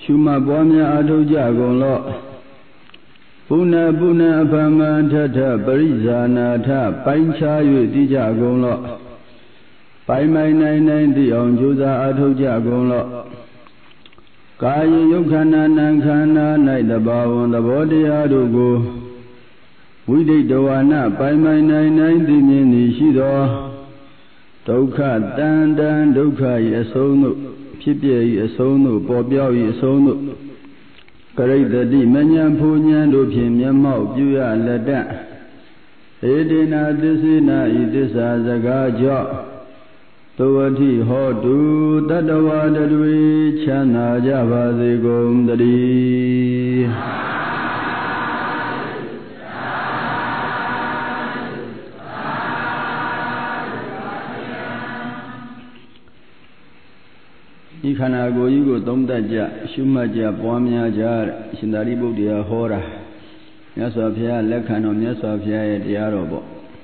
Shuma Bwamya Atoja Gonlo Puna Puna Apama Tata Parizana Ta Paincha Yudija Gonlo Pai Mai Nine the Onjuza Atoja Gonlo Kaya Yukana Nankana Night the Bow on the body Adugo We did the one up by my 990 Nishido Doka Dan Doka Yasono Pipi Yasono Bobia Yasono Great the D Manyan Punyan Lupim Yamau Juya Lada Edina Disina Idisa Zagaja Tawati Hodu Tadawa Dadwi Chana Java the Gondari Ikana go you go Domdaja, Shumaja, Bwamya, Shindari Buddha, Hora, Yasofia, Lekano, Yasofia, Diarobo.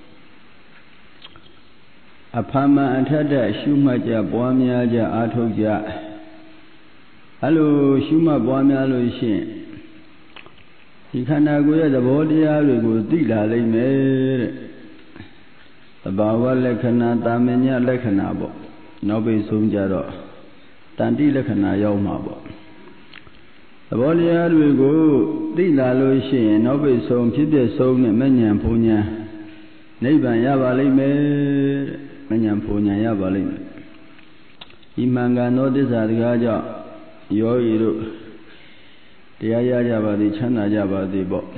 Apama and Tada, Shumaja, Bwamya, Atoja. Hello, Shuma Bwamya Lucian. Ikana go the body, go Dila, they made the Bawa Lekana, Damenia Lekanabo, Nobi Sumjaro. Tanti Lakana Yomabo. The Bolia will go, Dila Lucian, Nobi Som, Pibia Som, Manyan Punya, Neighbor Yavali, Manyan Punya Yavali. Imanga notice at Gaja, Yoiru, the Ayajaba, the Chana Java, the Bo.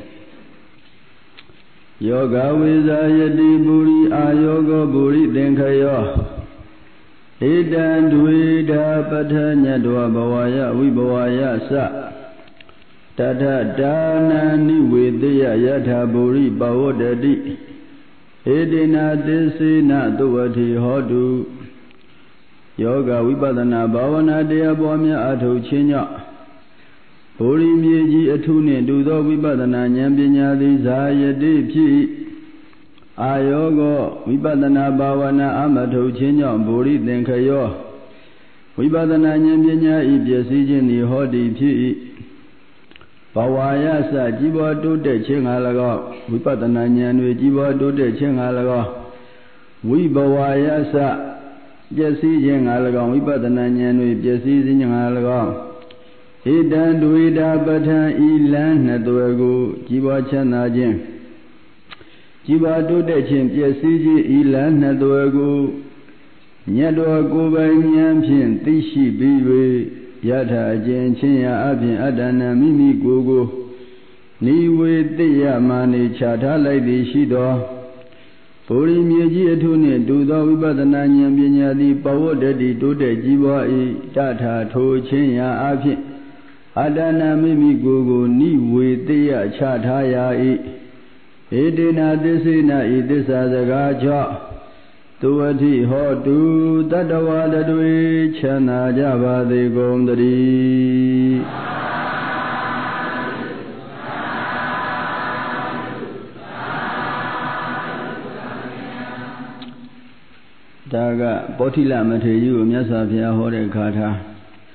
Yoga with Ayadi Buri, Ayogo Buri, Denkayo. Edan Duida Patanya Dua Bawaya, Wibawaya Sa Tata Dana Niwidya Yata Buri Bawadadi Edina Desina Duati Hodu Yoga Wibadana Bawana Dea Bwamya Ato Chinya Buri Mieji Atune Dudo Wibadana Nyambinya Zayadi Pi Ayogo, Vibadana Bawana Amato Chinya, Buri Denkayo, Vibadana Nyambinya, Ibyasijin, Hodi Pi Bawaya Sa, Jiba do de Chingalago, Vibadana Nyan, Jiba do de Chingalago, Vibawaya Sa, Jasijin Alago, Vibadana Nyan, Jasijin Alago, Edan Duida Bata Ilan Naduago, Jiba Chanajin. Jiba do de Chim, Yasiji, Ilan, Nadogo, Nyado Goba Nyampian, Tishi Biwe, Yata, Jen, Chinya, Abin, Adana, Mimi Gogo, Niwe, Dea, Mani, Chata, like the Shido, Puri Miji, Atune, do the Vibadana, Nyambinya, the Power Daddy, do the Jiba, Tata, To, Chinya, Abin, Adana, Mimi Gogo, Niwe, Dea, Chata, Ya, Edina Desina Idisa Zagaja Tuati Hodu Tadawa Dadwi Chana Java the Gondari Daga Botila Mateyu Myasafia Hore Kata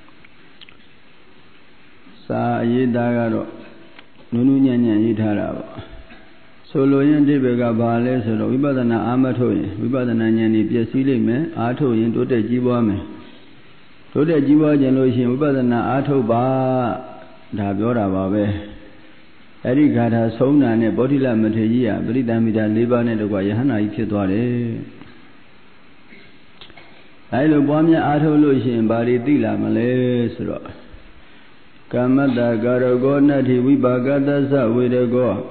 Sa Yidagaro Nununya Yitaraba Solo yin Dibega Bale, so Vibadana Amatoy, Vibadana Nyani, Piasili me, Ato yin Tote Jiba me. Tote Jiba Generation, Vibadana Ato Ba Dabiora Babe. Ericata Sona ne Botila Materia, Bridamida Libane de Guayana Ikitware. I lo Bamia Ato Lucian, Bari Dila Malay, Kamada Garago Nati, Vibagada with a go.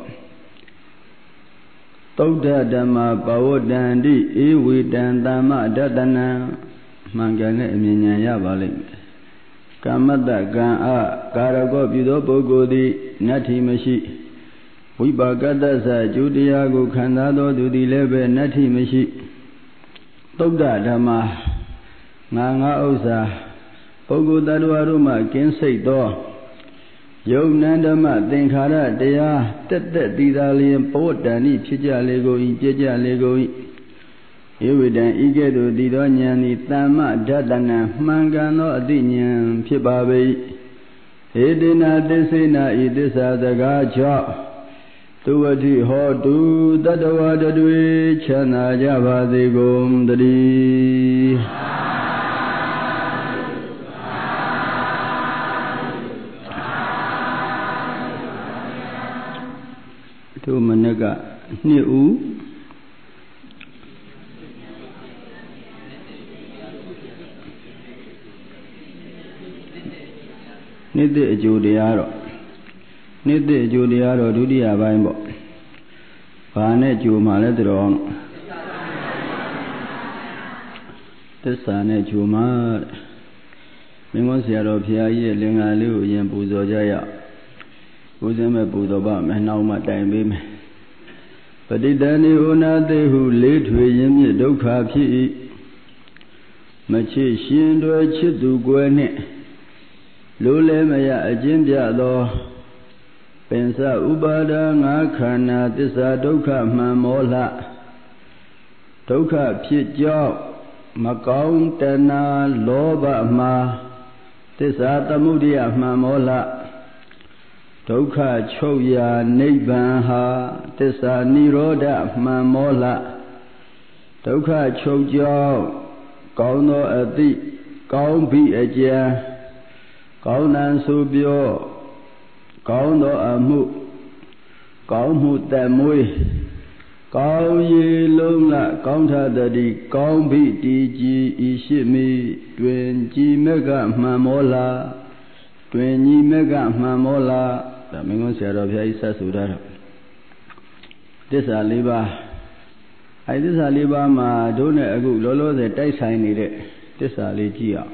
Toda Dama Bawadandi, Ewi Dandama Dadana Mangana Minya Yavali Kamada Gan A Karago Bidobo Godi Nati Mashi Wibagada Judiago Canado Dudi Lebe Nati Mashi Toda Dama Nanga Osa Pogo Daduaruma Kensei Do Yognandama Denkara Dea Tete Didalian Potani Pija Lego in Jeja Lego Ewidan Igedo Didoniani Tama Dadana Mangano Adinian Pibabe Edina Desina Idisa the Gacha Tuati Hotu Tatawada Dui Chana Java the Gomdri Tu Managa Niu Nidde Judiaro Nidde Judiaro Dudia Bimbo Pane Juma Ledron Tessane Juma Mimosiaro Pia Linga Liu Yen Buzo Jaya Uzeme Budoba Menauma Time Padidani Unade who late William Doka Pi Machi Shindo Chidu Gwene Lule Maya Ajimbia Lo Pensa Ubada Ngakana Tisa Doka Mamola Doka Pijo Makaung Tena Loba Ma Tisa Tamudia Mamola Doka Choya Nibanha Tisa Niroda Mamola Doka Chojo Kauno Adi Kaumbi Aja Kaunan Subio Kauno Amu Kaumu Tamui Kau Yi Lunga Kaunta Dadi Kaumbi Diji Ishimi Twenji Mega Mamola Twenji Mega Mamola The Mingon Sarabia Isa Sudara This Aliba I this Aliba Ma Done Agu Lolo the Tai Sign it This Aligia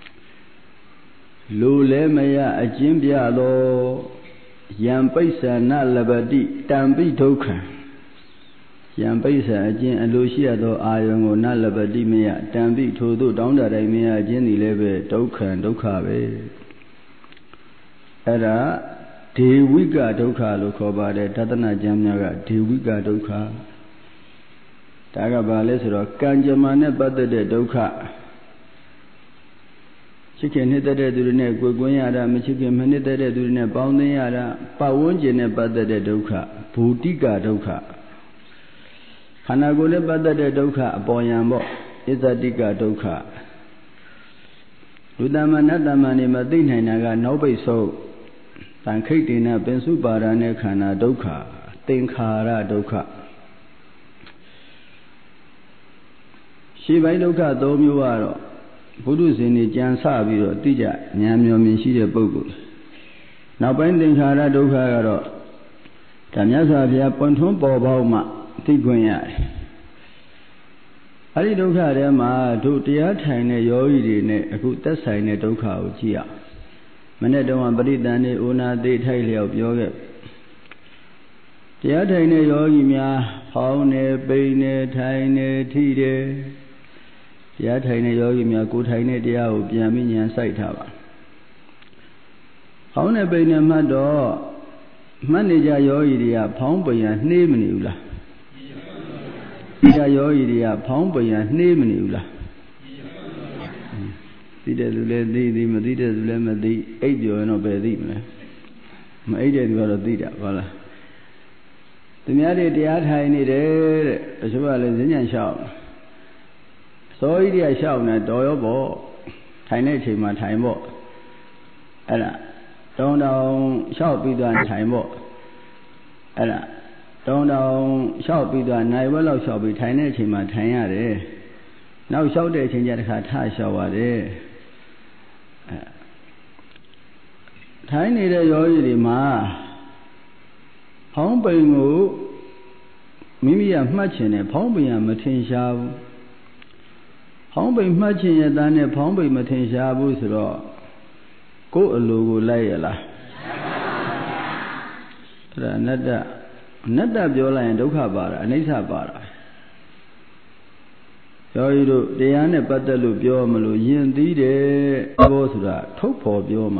Lule Maya Ajimbia Lo Yampaisa Nalabadi Tambi Toka Yampaisa Ajin and Lucia do Ayongo Nalabadi Mea Tambi Todo down that I mea Jenny Leve Doka and Dokabe Era Dewiga Doka Lokoba de Tatana Jamnaga Dewiga Doka Tagabalesro Kanjamane Bada de Doka Chicken hit the Durine, Gugunyada, Michigan, Manita Durine, Boundiada, Pawunjine Bada de Doka, Putika Doka Hanagole Bada de Doka, Boyambo, Izadika Doka Ludamanadamani Madina Naga, nobody so Tankitina, Bensubara Nekana Doka, Tinkara Doka Shiva Doka Domuaro. Buddhas in the Jansabi or Tija, Nyamyo Minshida Bogu. Now binding Hara Dokaro Tanyasa Via Pontum Boboma, Tigunya. Ali Doka Ma, do Tiatine Yoidi, a good Tassine Doka Chia. Manedon Badidani Una de Taili of Yoga. Tiatine Yogimia, Paune, Bane, Tine, Tide. Yataine Yogi Miakutaine Diao, Biaminian Saitava. Haune Bane Mado Manager Yoidia, Pomboya, name Nula. Yoidia, Pomboya, name Nula. Dida Luledi, Madida Lemadi, 8 year and obey. My 8 year got a dida, voila. The Miadi Diataine, as well as Indian shout. So it is shown at Doyobo, Tiny Chima Timebo. Ella, don't know, shall be done Timebo. Ella, don't know, shall be done, I will shall be Tiny Chima Tanyade. Now shall they change at Hata Shawade. Tiny the Yoidi Ma Home Bingo Mimi and Machin, Pombi and Matin Shaw. Pombe Machin than a Pombe Matisha Busro. Go a logo layla. Nada Viola and Dokabara, and Isabara. So you do the Anne Patalu Biomalu, Yin Dide, Bosra, Topo Bioma.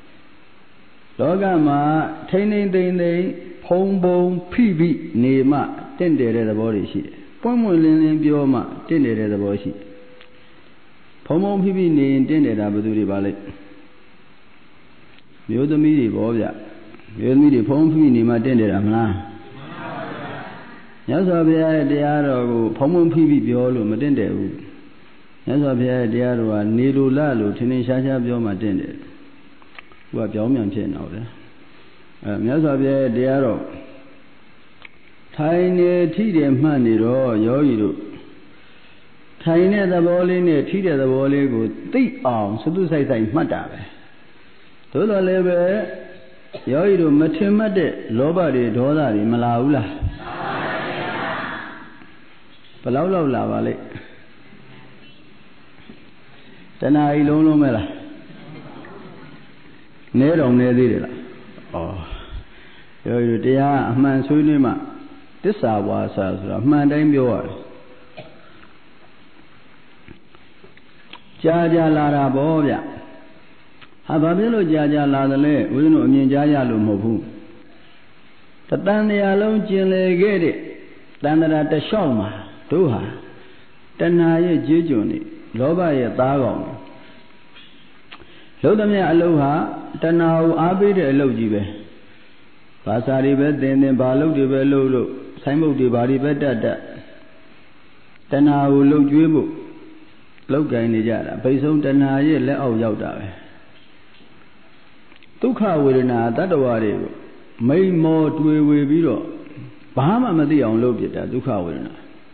Logama, Taining the Pombo, PB, Nema, tended at the body sheet. Pomo Linen Bioma, tended at the body sheet. Pomo PB, intended Abdul Valley. မျိုးသမီးတွေပေါ့ဗျမျိုးသမီးတွေဖုံးဖိနေမှတင့်တယ်မလားမြတ်စွာဘုရားရဲ့တရားတော်ကိုဖုံးဖုံးဖိဖိပြောလို့မတင့်တယ်ဘူးမြတ်စွာဘုရားရဲ့တရားတော်ကနေလိုလလို့ထင်ထင်ရှားရှားပြောမှတင့်တယ်သူကပြောင်းပြန်ဖြစ်နေတော့ဗျမြတ်စွာဘုရားရဲ့တရားတော်ထိုင်နေထိတယ်မှတ်နေတော့ယောဂီတို့ထိုင်တဲ့သဘောလေးနဲ့ထိတဲ့သဘောလေးကိုသိအောင်စတုဆိုင်ဆိုင်မှတ်တာပဲသို့တော်လည်းပဲယောဂီတို့မထင်မှတ်တဲ့လောဘတွေဒေါသတွေမလာဘူးလားဘယ်လောက်လာပါလိမ့်တဏှာကြီးလုံးပဲလားနဲတော်နဲသေးတယ်လားဩယောဂီတို့တရားအမှန်ဆွေးနွေးမှသစ္စာဝါစာဆိုတာအမှန်တိုင်းပြောရတယ်ကြာလာတာပေါ့ဗျဟာဘာဖြစ်လို့ကြာလာသလဲဦးဇင်းတို့အမြင်ကြားရလို့မဟုတ်ဘူးတဏှာလုံးကျင်လေခဲ့တဲ့တဏှာတစ်လျှောက်မှာတို့ဟာတဏှာရဲ့ကြေးကျွန်နေလောဘရဲ့သားကောင်လုံးသမျှအလုပ်ဟာတဏှာကိုအားပေးတဲ့အလုပ်ကြီးပဲဘာသာတွေပဲသင်ဘာလုပ်တွေပဲလုပ်လို့ဆိုင်မုတ်တွေဘာတွေပဲတတ်တဏှာကိုလှုပ်ကြွေးဖို့လောက်ကင်နေကြတာပိတ်ဆုံးတဏှာရဲ့လက်အောက်ရောက်တာပဲဒုက္ခဝေဒနာတတ္တဝါတွေကိုမိန်မောတွေ့ဝေပြီးတော့ဘာမှမသိအောင်လုပ်ပြတာဒုက္ခဝေဒနာ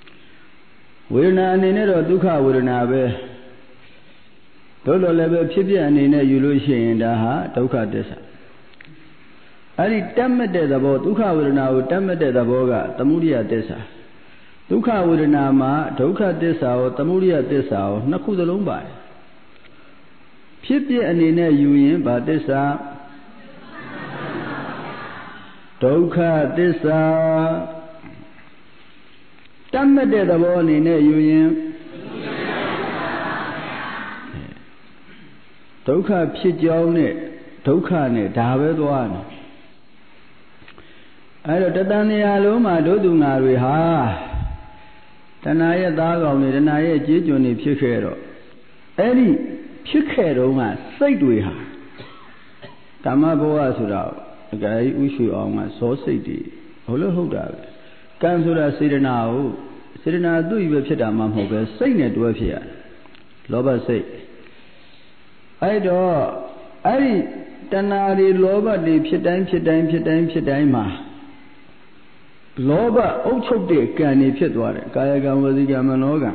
အနေနဲ့တော့ဒုက္ခဝေဒနာပဲတို့လိုလည်းပဲဖြစ်ပြအနေနဲ့ယူလို့ရှိရင်ဒါဟာဒုက္ခသစ္စာအဲ့ဒီတတ်မဲ့တဲ့သဘောဒုက္ခဝေဒနာကိုတတ်မဲ့တဲ့သဘောကသမုဒိယသစ္စာဒုက္ခဝေဒနာမှာဒုက္ခသစ္စာကိုသမုဒိယသစ္စာကိုနှစ်ခုစလုံးပါတယ်ဖြစ်ပြအနေနဲ့ယူရင်ဘာသစ္စာဒုက္ခသစ္စာတတ်မဲ့တဲ့သဘောအနေနဲ့ယူရင်ဒုက္ခဖြစ်ကြောင်းနဲ့ဒုက္ခနဲ့ဒါပဲသွားနေအဲ့တော့တဏှာလုံးမှာဒုသူငါတွေဟာတဏှာရဲ့သားကောင်တွေတဏှာရဲ့ကြေးကျွန်တွေဖြစ်ခဲ့တော့အဲ့ဒီဖြစ်ခဲ့တော့ကစိတ်တွေဟာဓမ္မဘဝဆိုတာအကြိုက်ဥရှုအောင်ကဇောစိတ်တွေဟုတ်လို့ဟုတ်တာပဲကံဆိုတာစေတနာကိုစေတနာသူ့ကြီးပဲဖြစ်တာမှမဟုတ်ပဲစိတ်နဲ့တွဲဖြစ်ရတယ်လောဘစိတ်အဲ့တော့အဲ့ဒီတဏှာတွေလောဘတွေဖြစ်တိုင်းမှာလောဘအုပ်ချုပ်တဲ့ကံတွေဖြစ်သွားတယ်ကာယကံဝစီကံမနောကံ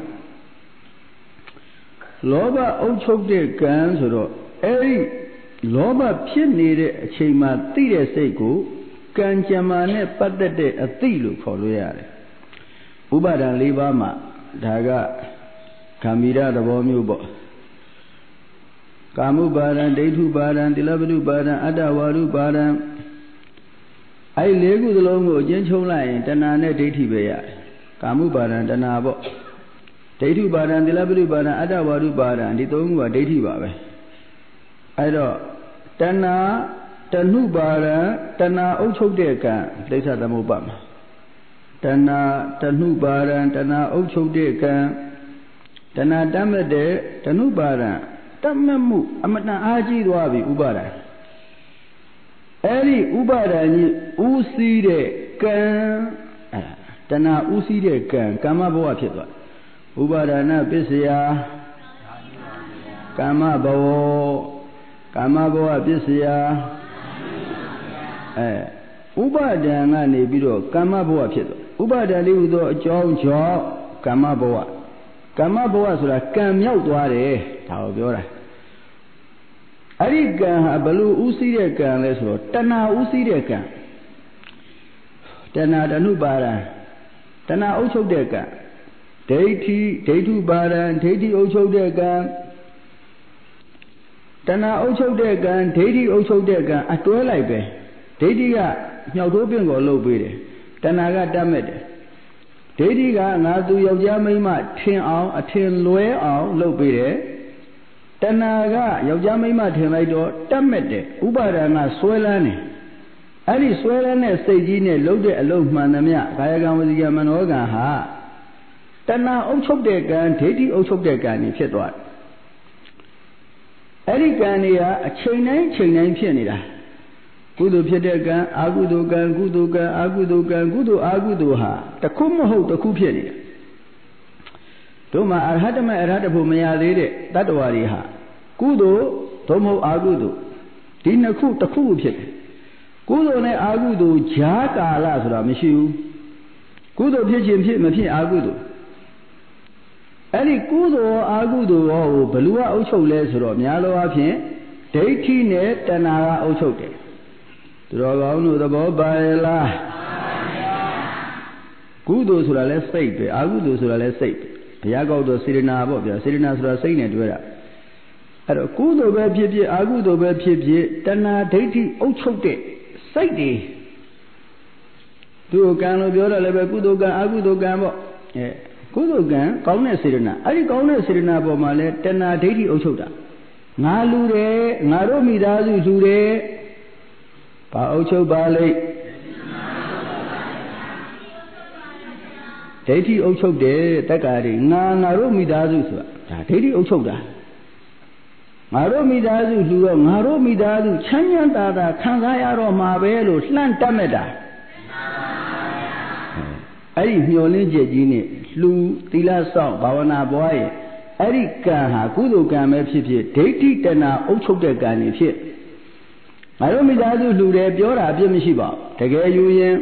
လောဘအုပ်ချုပ်တဲ့ကံဆိုတော့အဲ့ဒီလောဘဖြစ်နေတဲ့အချိန်မှာသိတဲ့စိတ်ကိုကံကြမ္မာနဲ့ပတ်သက်တဲ့အသိလို့ခေါ်လို့ရတယ်ဥပါဒံ၄ပါးမှာဒါကဂမ္မီရသဘောမျိုးပေါ့ကာမုပါဒံဒိဋ္ဌုပါဒံတိလပတုပါဒံအတ္တဝါရုပါဒံအဲ့၄ခုသလုံးကိုအကျဉ်းချုံးလိုက်ရင်တဏှာနဲ့ဒိဋ္ဌိပဲရတယ်ကာမုပါဒံတဏှာပေါ့ဒိဋ္ဌုပါဒံတိလပတုပါဒံအတ္တဝါရုပါဒံဒီသုံးခုကဒိဋ္ဌိပါပဲအဲ့တော့တဏှာတဏှုပါဒံတဏှာအုပ်ချုပ်တဲ့ကံဒိဋ္ဌသမုပ္ပါဒ်မှာတဏှာတဏှုပါဒံတဏှာအုပ်ချုပ်တဲ့ကံတဏှာတတ်မဲ့တဲ့တဏှုပါဒံတတ်မဲ့မှုအမတန်အားကြီးသွားပြီဥပါဒံအဲ့ဒီဥပါဒံကြီးဥစည်းတဲ့ကံတဏှာဥစည်းတဲ့ကံကာမဘဝဖြစ်သွားဥပါဒနာပစ္စယကာမဘဝကာမဘဝပစ္စယဥပါဒံကနေပြီးတော့ကာမဘဝဖြစ်သွားဥပါဒံလေးဟူသောအကြောင်းကြောင့်ကာမဘဝဆိုတာကံမြောက်သွားတယ်ဒါကိုပြောတာအဲ့ဒီကံဟာဘလို့ဥစည်းတဲ့ကံလဲဆိုတော့တဏှာဥစည်းတဲ့ကံတဏှာတဏှုပါဒံတဏှာအုပ်ချုပ်တဲ့ကံဒိဋ္ဌုပါဒံဒိဋ္ဌိအုပ်ချုပ်တဲ့ကံတဏှာအုပ်ချုပ်တဲ့ကံဒိဋ္ဌိအုပ်ချုပ်တဲ့ကံအတွဲလိုက်ပဲဒိဋ္ဌိကမြောက်တိုးပင်ကိုလှုပ်ပေးတယ်တဏှာကတတ်မဲ့တယ်ဒိဋ္ဌိကငါသူယောက်ျားမိန်းမထင်အောင်အထင်လွဲအောင်လုပ်ပေးတယ်တဏှာကယောက်ျားမိန်းမထင်လိုက်တော့တတ်မဲ့တယ်ဥပါဒနာဆွဲလန်းတယ်အဲ့ဒီဆွဲလန်းတဲ့စိတ်ကြီးနဲ့လုပ်တဲ့အလုပ်မှန်သမျှကာယကံဝစီကံမနောကံဟာတဏှာအုပ်ချုပ်တဲ့ကံဒိဋ္ဌိအုပ်ချုပ်တဲ့ကံนี่ဖြစ်သွားတယ်အဲ့ဒီကံတွေကအချိန်တိုင်းချိန်တိုင်းဖြစ်နေတာကုသိုလ်ဖြစ်တဲ့ကံအကုသိုလ်ကံကုသိုလ်ကံအကုသိုလ်ကံကုသိုလ်အကုသိုလ်ဟာတစ်ခုမဟုတ်တစ်ခုဖြစ်နေတာတို့မှာအရဟတမအရဟတဖို့မရသေးတဲ့တတ္တဝါတွေဟာကုသိုလ်သို့မဟုတ်အကုသိုလ်ဒီနှစ်ခုတစ်ခုဖြစ်တယ်ကုသိုလ်နဲ့အကုသိုလ်ဈာကာလဆိုတာမရှိဘူးကုသိုလ်ဖြစ်ခြင်းဖြစ်မဖြစ်အကုသိုလ်အဲ့ဒီကုသိုလ်အကုသိုလ်ရောဘယ်လိုအုပ်ချုပ်လဲဆိုတော့များသောအားဖြင့်ဒိဋ္ဌိနဲ့တဏှာကအုပ်ချုပ်တယ်သူတော်ကောင်းတို့သဘောပါရဲ့လားကုသိုလ်ဆိုတာလဲစိတ်ပဲအကုသိုလ်ဆိုတာလဲစိတ်ဘုရားကောက်တော့စေတနာပေါ့ဗျာစေတနာဆိုတာစိတ်နဲ့တွဲတာအဲ့တော့ကုသိုလ်ပဲဖြစ်ဖြစ်အကုသိုလ်ပဲဖြစ်ဖြစ်တဏှာဒိဋ္ဌိအုပ်ချုပ်တဲ့စိတ်တွေသူကံလို့ပြောတော့လည်းပဲကုသိုလ်ကံအကုသိုလ်ကံပေါ့ကုသိုလ်ကံကောင်းတဲ့စေတနာအဲ့ဒီကောင်းတဲ့စေတနာပေါ်မှာလဲတဏှာဒိဋ္ဌိအုပ်ချုပ်တာငါလူတယ်ငါတို့မိသားစုလူတယ်ဘာအုပ်ချုပ်ပါလိမ့်ဒိဋ္ဌိအုပ်ချုပ်တယ်တက္ကာတွေငါတို့မိသားစုဆိုတာဒါဒိဋ္ဌိအုပ်ချုပ်တာငါတို့မိသားစုလူတော့ငါတို့မိသားစုချမ်းချမ်းသာသာခံစားရတော့မှာပဲလို့လှမ်းတတ်မဲ့တာအဲ့ဒီမျောလင်းချက်ကြီးနဲ့လူသီလဆောင်ဘာဝနာပွားရဲ့အဲ့ဒီကံဟာကုသိုလ်ကံပဲဖြစ်ဖြစ်ဒိဋ္ဌိတဏှာအုပ်ချုပ်တဲ့ကံနေဖြစ်ငါတို့မိသားစုလူတယ်ပြောတာအပြစ်မရှိပါဘူးတကယ်ယူရင်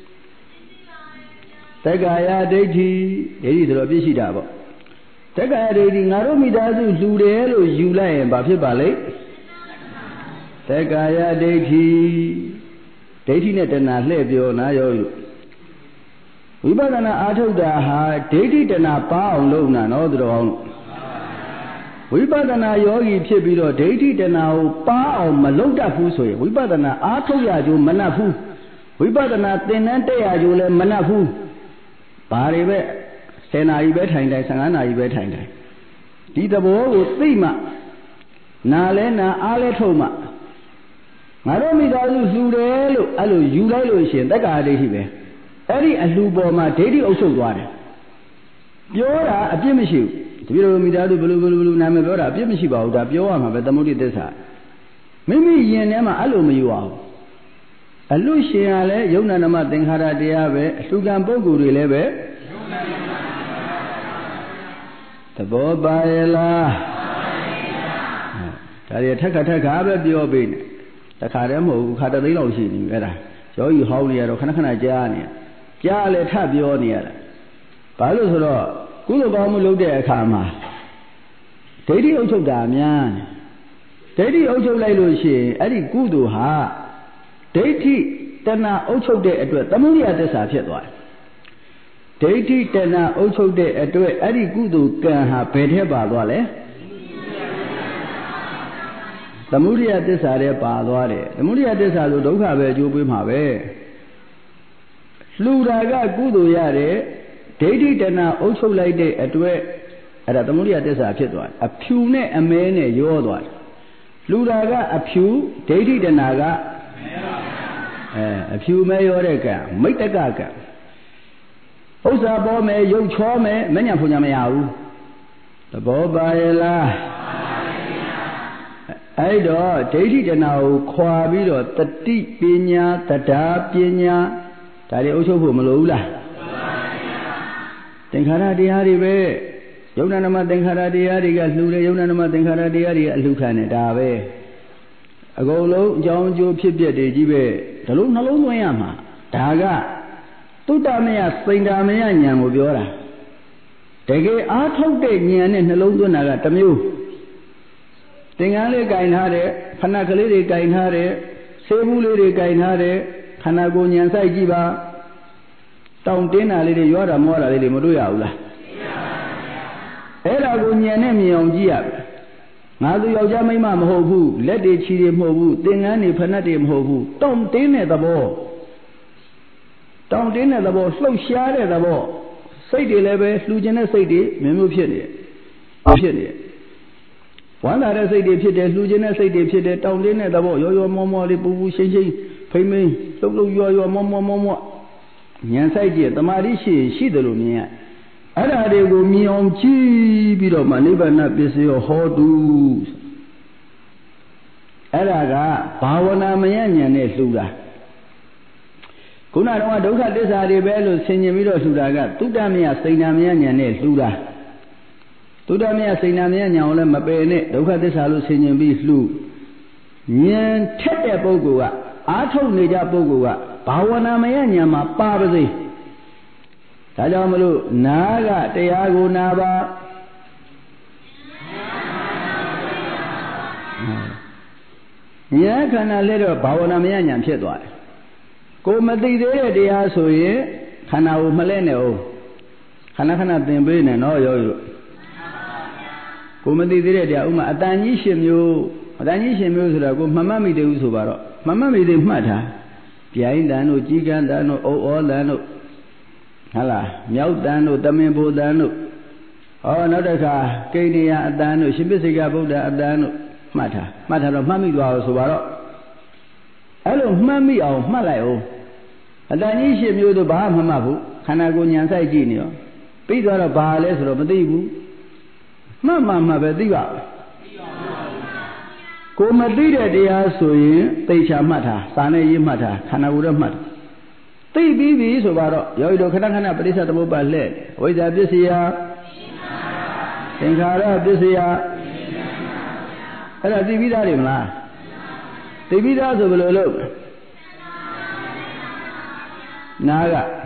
တက္ကာယဒိဋ္ဌိဆိုတော့အပြစ်ရှိတာပေါ့တက္ကာယဒိဋ္ဌိငါတို့မိသားစုလူတယ်လို့ယူလိုက်ရင်ဘာဖြစ်ပါလိမ့်တက္ကာယဒိဋ္ဌိနဲ့တဏှာလှည့်ပြောနာရောဝိပဿနာအာထုတ်တာဟာဒိဋ္ဌိတဏှာပါအောင်လုပ်နာနော်သူတော်အောင်ဝိပဿနာယောဂီဖြစ်ပြီးတော့ဒိဋ္ဌိတဏှာကိုပါအောင်မလုပ်တတ်ဘူးဆိုရင်ဝိပဿနာအာထုတ်ရကြိုးမနှက်ဘူးဝိပဿနာသင်တန်းတက်ရကြိုးလည်းမနှက်ဘူးဘာတွေပဲ10နာရီပဲထိုင်တယ်15နာရီပဲထိုင်တယ်ဒီသဘောကိုသိမှနာလဲနာအားလဲထုတ်မှငါတို့မိသားစုလှူတယ်လို့အဲ့လိုယူလိုက်လို့ရှိရင်တက္ကာဒိဋ္ဌိပဲအဲ့ဒီအလှူပေါ်မှာဒိဋ္ဌိအုပ်ချုပ်သွားတယ်ပြောတာအပြစ်မရှိဘူးတပည့်တော်မိသားစုဘလူနာမည်ပြောတာအပြစ်မရှိပါဘူးဒါပြောရမှာပဲသမုဒိသစ္စာမိမိယင်ထဲမှာအဲ့လိုမယူအောင်အလှရှင်ကလည်းယုံနာနမသင်္ခါရတရားပဲအလှူကံပုဂ္ဂိုလ်တွေလည်းပဲသဘောပါရဲ့လားဒါတွေထက်ခါပဲပြောပေးနေတခါတည်းမဟုတ်ဘူးခါတသိန်းလောက်ရှိနေပြီအဲ့ဒါယောဂီဟောင်းနေရတော့ခဏကြားနေကြားလည်းထပ်ပြောနေရတာဘာလို့ဆိုတော့ကုသိုလ်ကောင်းမှုလုပ်တဲ့အခါမှာဒိဋ္ဌိအုပ်ချုပ်တာများဒိဋ္ဌိအုပ်ချုပ်လိုက်လို့ရှိရင်အဲ့ဒီကုသိုလ်ဟာဒိဋ္ဌိတဏှာအုပ်ချုပ်တဲ့အတွက်သမုဒိယသစ္စာဖြစ်သွားတယ်ဒိဋ္ဌိတဏှာအုပ်ချုပ်တဲ့အတွက်အဲ့ဒီကုသိုလ်ကံဟာဘယ်ထဲပါသွားလဲသမုဒိယသစ္စာထဲပါသွားတယ်သမုဒိယသစ္စာဆိုဒုက္ခပဲအကျိုးပေးမှာပဲလှူတာကကုသိုလ်ရတယ်ဒိဋ္ဌိတဏှာအုပ်ချုပ်လိုက်တဲ့အတွက်အဲ့ဒါသမုဒိယသစ္စာဖြစ်သွားတယ်အဖြူနဲ့အမဲနဲ့ရောသွားတယ်လှူတာကအဖြူဒိဋ္ဌိတဏှာကအဖြူမဲရောတဲ့ကံမိတ္တကကံဥစ္စာပေါ်မယ်ရုပ်ချောမယ်မညာဖုန်ညာမရဘူးသဘောပါရဲ့လားအဲ့တော့ဒိဋ္ဌိတဏှာကိုခွာပြီးတော့တတိပညာတရားပညာဒါတွေအုပ်ချုပ်ဖို့မလိုဘူးလားသင်္ခါရတရားတွေပဲယုံနာနမသင်္ခါရတရားတွေကလှူတယ်ယုံနာနမသင်္ခါရတရားတွေကအလှူခံတယ်ဒါပဲအကုန်လုံးအကြောင်းအကျိုးဖြစ်ပျက်တွေကြီးပဲဒါလုံးနှလုံးသွင်းရမှာဒါကသုတ္တမယစိန္ဒာမယဉာဏ်ကိုပြောတာတကယ်အားထုတ်တဲ့ဉာဏ်နဲ့နှလုံးသွင်းတာကတစ်မျိုးသင်္ကန်းလေးကင်ထားတယ်ဖဏကလေးတွေကင်ထားတယ်ဆေးဘူးလေးတွေကင်ထားတယ်ခန္ဓာကိုယ်ဉာဏ်ဆိုင်ကြည့်ပါတောင်းတင်းတာလေးတွေရောတာမောတာလေးတွေမတွေ့ရဘူးလားအဲ့ဒါကိုဉာဏ်နဲ့မြင်အောင်ကြည့်ရမယ်ငါသူယောက်ျားမိန်းမမဟုတ်ဘူးလက်တွေခြေတွေမဟုတ်ဘူးသင်္ကန်းတွေဖဏတွေမဟုတ်ဘူးတောင်းတင်းတဲ့သဘောလှုပ်ရှားတဲ့သဘောစိတ်တွေလည်းပဲလှူခြင်းတဲ့စိတ်တွေမျိုးဖြစ်နေဝမ်းသာတဲ့စိတ်တွေဖြစ်တယ်လှူခြင်းတဲ့စိတ်တွေဖြစ်တယ်တောင်းတင်းတဲ့သဘောရောမောလေးပူရှိန်ဖိမ့်လှုပ်ရောမောဉာဏ်ဆိုင်ကြည့်တမာတိရှိတယ်လို့မြင်ရအဲ့ဒါတွေကိုမြင်အောင်ကြည့်ပြီးတော့မှနိဗ္ဗာန်ပစ္စယောဟောတု Eraga, Bavana Mayan and Suda. Kuna don't Duka Desa de Bello, Senor Sudaga, Tudamia, Sainamian and Suda. Tudamia, Sainamian, Yolema Bene, Duka Desalu, Senor B. Slu. Nyan Tete Bogua, Ato Nija Bogua, Bavana Mayanyama, Pabazi. Tajamalu, Naga, Teago Nava. Yakana little Bavana Mayan Chedwa. Go Madi de Asoye, Hanau Maleneo, Hanakana Bimbin and Oyo. Go Madi de Uma, Adanishim you. Danishim music, go Mamma de Usubaro. Mamma didn't matter. Piaindano, Gigandano, all Dano. Hala, Miao Dano, Damimbo Dano. Oh, another car, Kania Dano, Shibisiga Buddha Dano. Matter of Mammy Usubaro. Hello, Mammy, oh, Malayo. Adanishim you the Bahamabu, Hanagunyan Sai Genio. Peter of Bales or Madibu. Mamma Mabadiva. Ko Madida de Asoye, Techa Mata, Sane Mata, Kanawura Mata. Three BBs over Yodo Kanakana Padisa the mobile lead. With that this year, Tinkara this year. Hello, Divida Rimla. Divida of Lolo Naga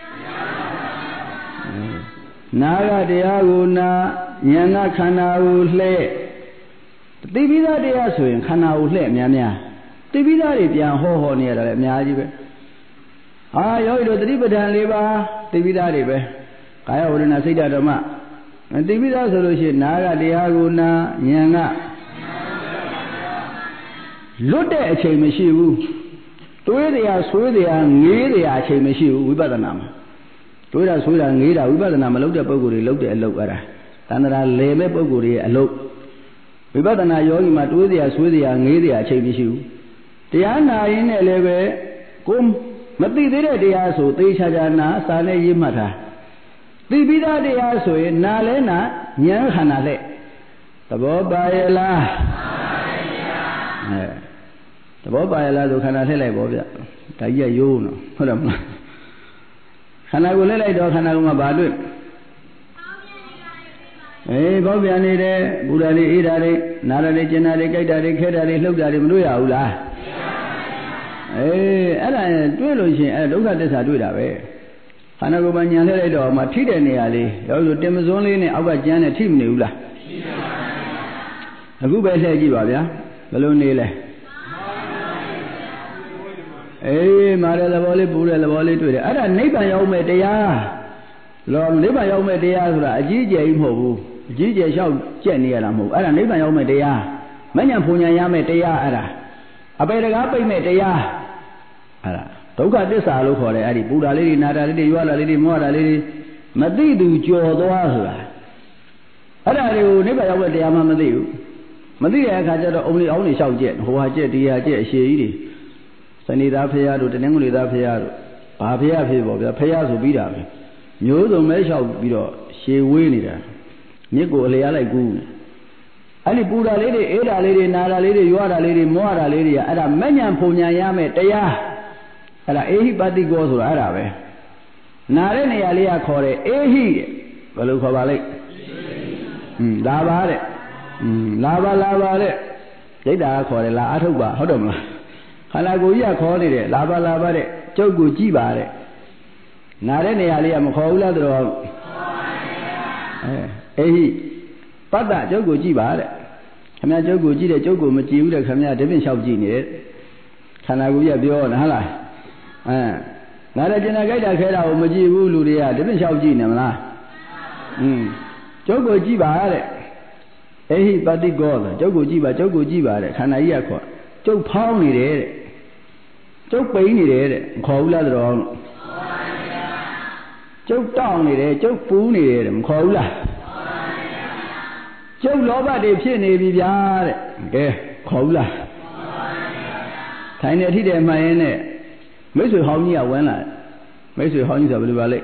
Naga de Aguna, Yana Kanau Le. Divida de Asoin, Kanau Le, Miania. Divida de Pian Ho near the Miajibe. Ah, Yodo, the Ribadan Liba, Divida Ribe. I wouldn't say that, Ma. And Divida solution, Naga de Aguna, Yana. Look at a Chamishu. To it they are so they are near the Chamishu, we better number. To it as we are near, we better number, look at Boguri, look at Logara. Tandra Leme Boguri, a low. We better not yogi mat with the as with the near the Chamishu. The Anna in a leve, come, Mati de Aso, Tishajana, Sane Yimata. The Bida de Aso, Nalena, Nyanhanale. The Bobaela. The Bobaela do Canatele Bobia. Taya Yuno. Hold on. Hanagulele do Hanaguma Badu. Eh, Bobiani, Budani, Idari, Narade, Genari, Gaidari, Kedari, looked at him, Luya. Eh, Ella, Dwelling, I look at this, I do that way. Hanagumania Ledo, Matida Niali, you Dems only in our Janet Tim Nula. A good bed, Gibabia, Balonile. Eh, Marella Volley, Burella Volley to the other neighbor Yomedea. Long neighbor Yomedea, GJ Mo, GJ Shout Jenny Alamu, other neighbor Yomedea. Many Punya Yamedea, Ada. I better up a Medea. Don't got this, I look for it. Buddha lady, Nada lady, you are a lady, more a lady. Madidu, Joe, the Wazla. Ada, never over the Amamadu. Madia had only shout jet, who had jet, the she. Sanida Piado, the Nemulida Piado, Pavia people, the Piazzo Bida. You don't measure Bido, she winning her. Nico Leala Goon. Ali Buddha lady, Ada lady, Nada lady, you are a lady, more a lady, and a Manyan Punya Yame, Dea. And a Badi goes to Arabe. Narene Alia Kore, Ehi, Valukavale. Lava, they die for a la Atuba, Hodoma. Hanaguya called it, Lava, Jogu Jibare. Narene Alia Mokola draw. Ehi, Pada Jogu Jibare. Kamia Jogu Jida Jogu Maji, the Kamia Devin Shaujini. Hanaguya beyond Hala. Nada Jenagada Kera, Maji Uluria, Devin Shaujina. Jogu Jibare. Ehi, Badi God, Jogu Jiba, Kanaya Court. Joe Powney there. Joe Painey there, Cola drawn. Joe Downey there, Joe Pooney there, Cola. Joe Loba de Piene Viviare, eh, Cola. Tiny hit my ene. Mr. Honia when I. Mr. Honia of the Valley.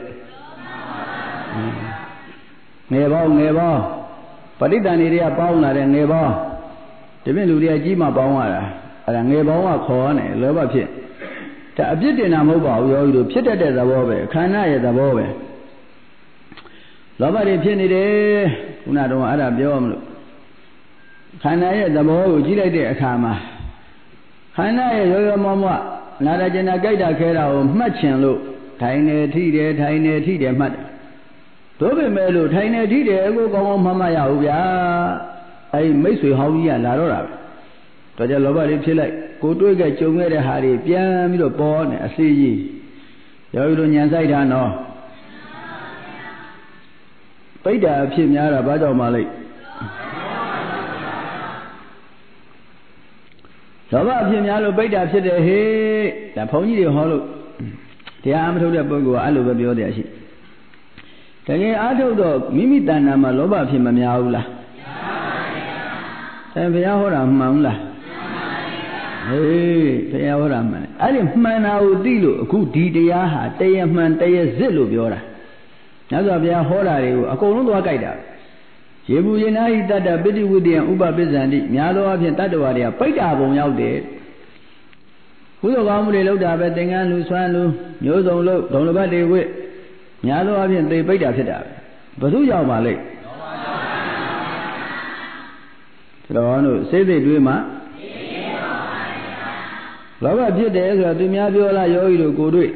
Never. Padidaniria Pauna and never. ဒီပြင်လူတွေကကြီးမှပေါင်းရတာအဲ့ဒါငယ်ပေါင်းကခေါ်ရတယ်လောဘဖြစ်ဒါအပြစ်တင်တာမဟုတ်ပါဘူးယောဂီတို့ဖြစ်တတ်တဲ့သဘောပဲခန္ဓာရဲ့သဘောပဲလောဘတွေဖြစ်နေတယ်ခုနတော့အဲ့ဒါပြောမလို့ခန္ဓာရဲ့သဘောကိုကြည့်လိုက်တဲ့အခါမှာခန္ဓာရဲ့ရောရောမောမောနာရကျင်နာကြိုက်တာခဲတာကိုမှတ်ချင်လို့ထိုင်နေထိတယ်ထိုင်နေထိတယ်မှတ်တယ်တို့ပေမဲ့လို့ထိုင်နေထိတယ်ကိုကောင်းကောင်းမှတ်ရဘူးဗျာအဲ့မိတ်ဆွေဟောင်းကြီးကလာတော့တာပဲတော့ကြလောဘလေးဖြစ်လိုက်ကိုတွေးကြကြုံခဲ့တဲ့ဟာတွေပြန်ပြီးတော့ပေါ်နေအစီကြီးယောဂီတို့ညံဆိုင်တာနော်ပိဋ္ဌာအဖြစ်များတာဘာကြောင့်မှလိုက်လောဘအဖြစ်များလို့ပိဋ္ဌာဖြစ်တယ်ဟေးဒါဘုန်းကြီးတွေဟောလို့တရားမထုတ်တဲ့ပုဂ္ဂိုလ်ကအဲ့လိုပဲပြောတယ်ရှိတကယ်အားထုတ်တော့မိမိတဏ္ဍာမှာလောဘဖြစ်မများဘူးလားမှန်ပါဗျာဘုရားဟောတာမှန်ဘူးလားဟေးဘုရားဟောတာမှန်အဲ့ဒီမှန်တာကိုသိလို့အခုဒီတရားဟာတရားမှန်တရားစစ်လို့ပြောတာညဇောဘုရားဟောတာတွေကိုအကုန်လုံးသွားကြိုက်တာရေဘူးရေနာဟိတတ္တပိဋိဝိတ္တယံဥပပစ္စန္တိများသောအားဖြင့်တတ္တဝါတွေကပိဋ္ဌာဘုံရောက်တယ်ကုသိုလ်ကောင်းမှုတွေလုပ်တာပဲသင်္ကန်းလူဆွမ်းလူမျိုးစုံလို့ဒုံလဘတ်တွေဝိများသောအားဖြင့်သေပိဋ္ဌာဖြစ်တာပဲဘယ်သူရောက်ပါလိမ့်တော်တို့စိတ်သိတွေးမှလောဘဖြစ်တယ်ဆိုတော့သူများပြောလားယောဂီတို့ကိုတွေ့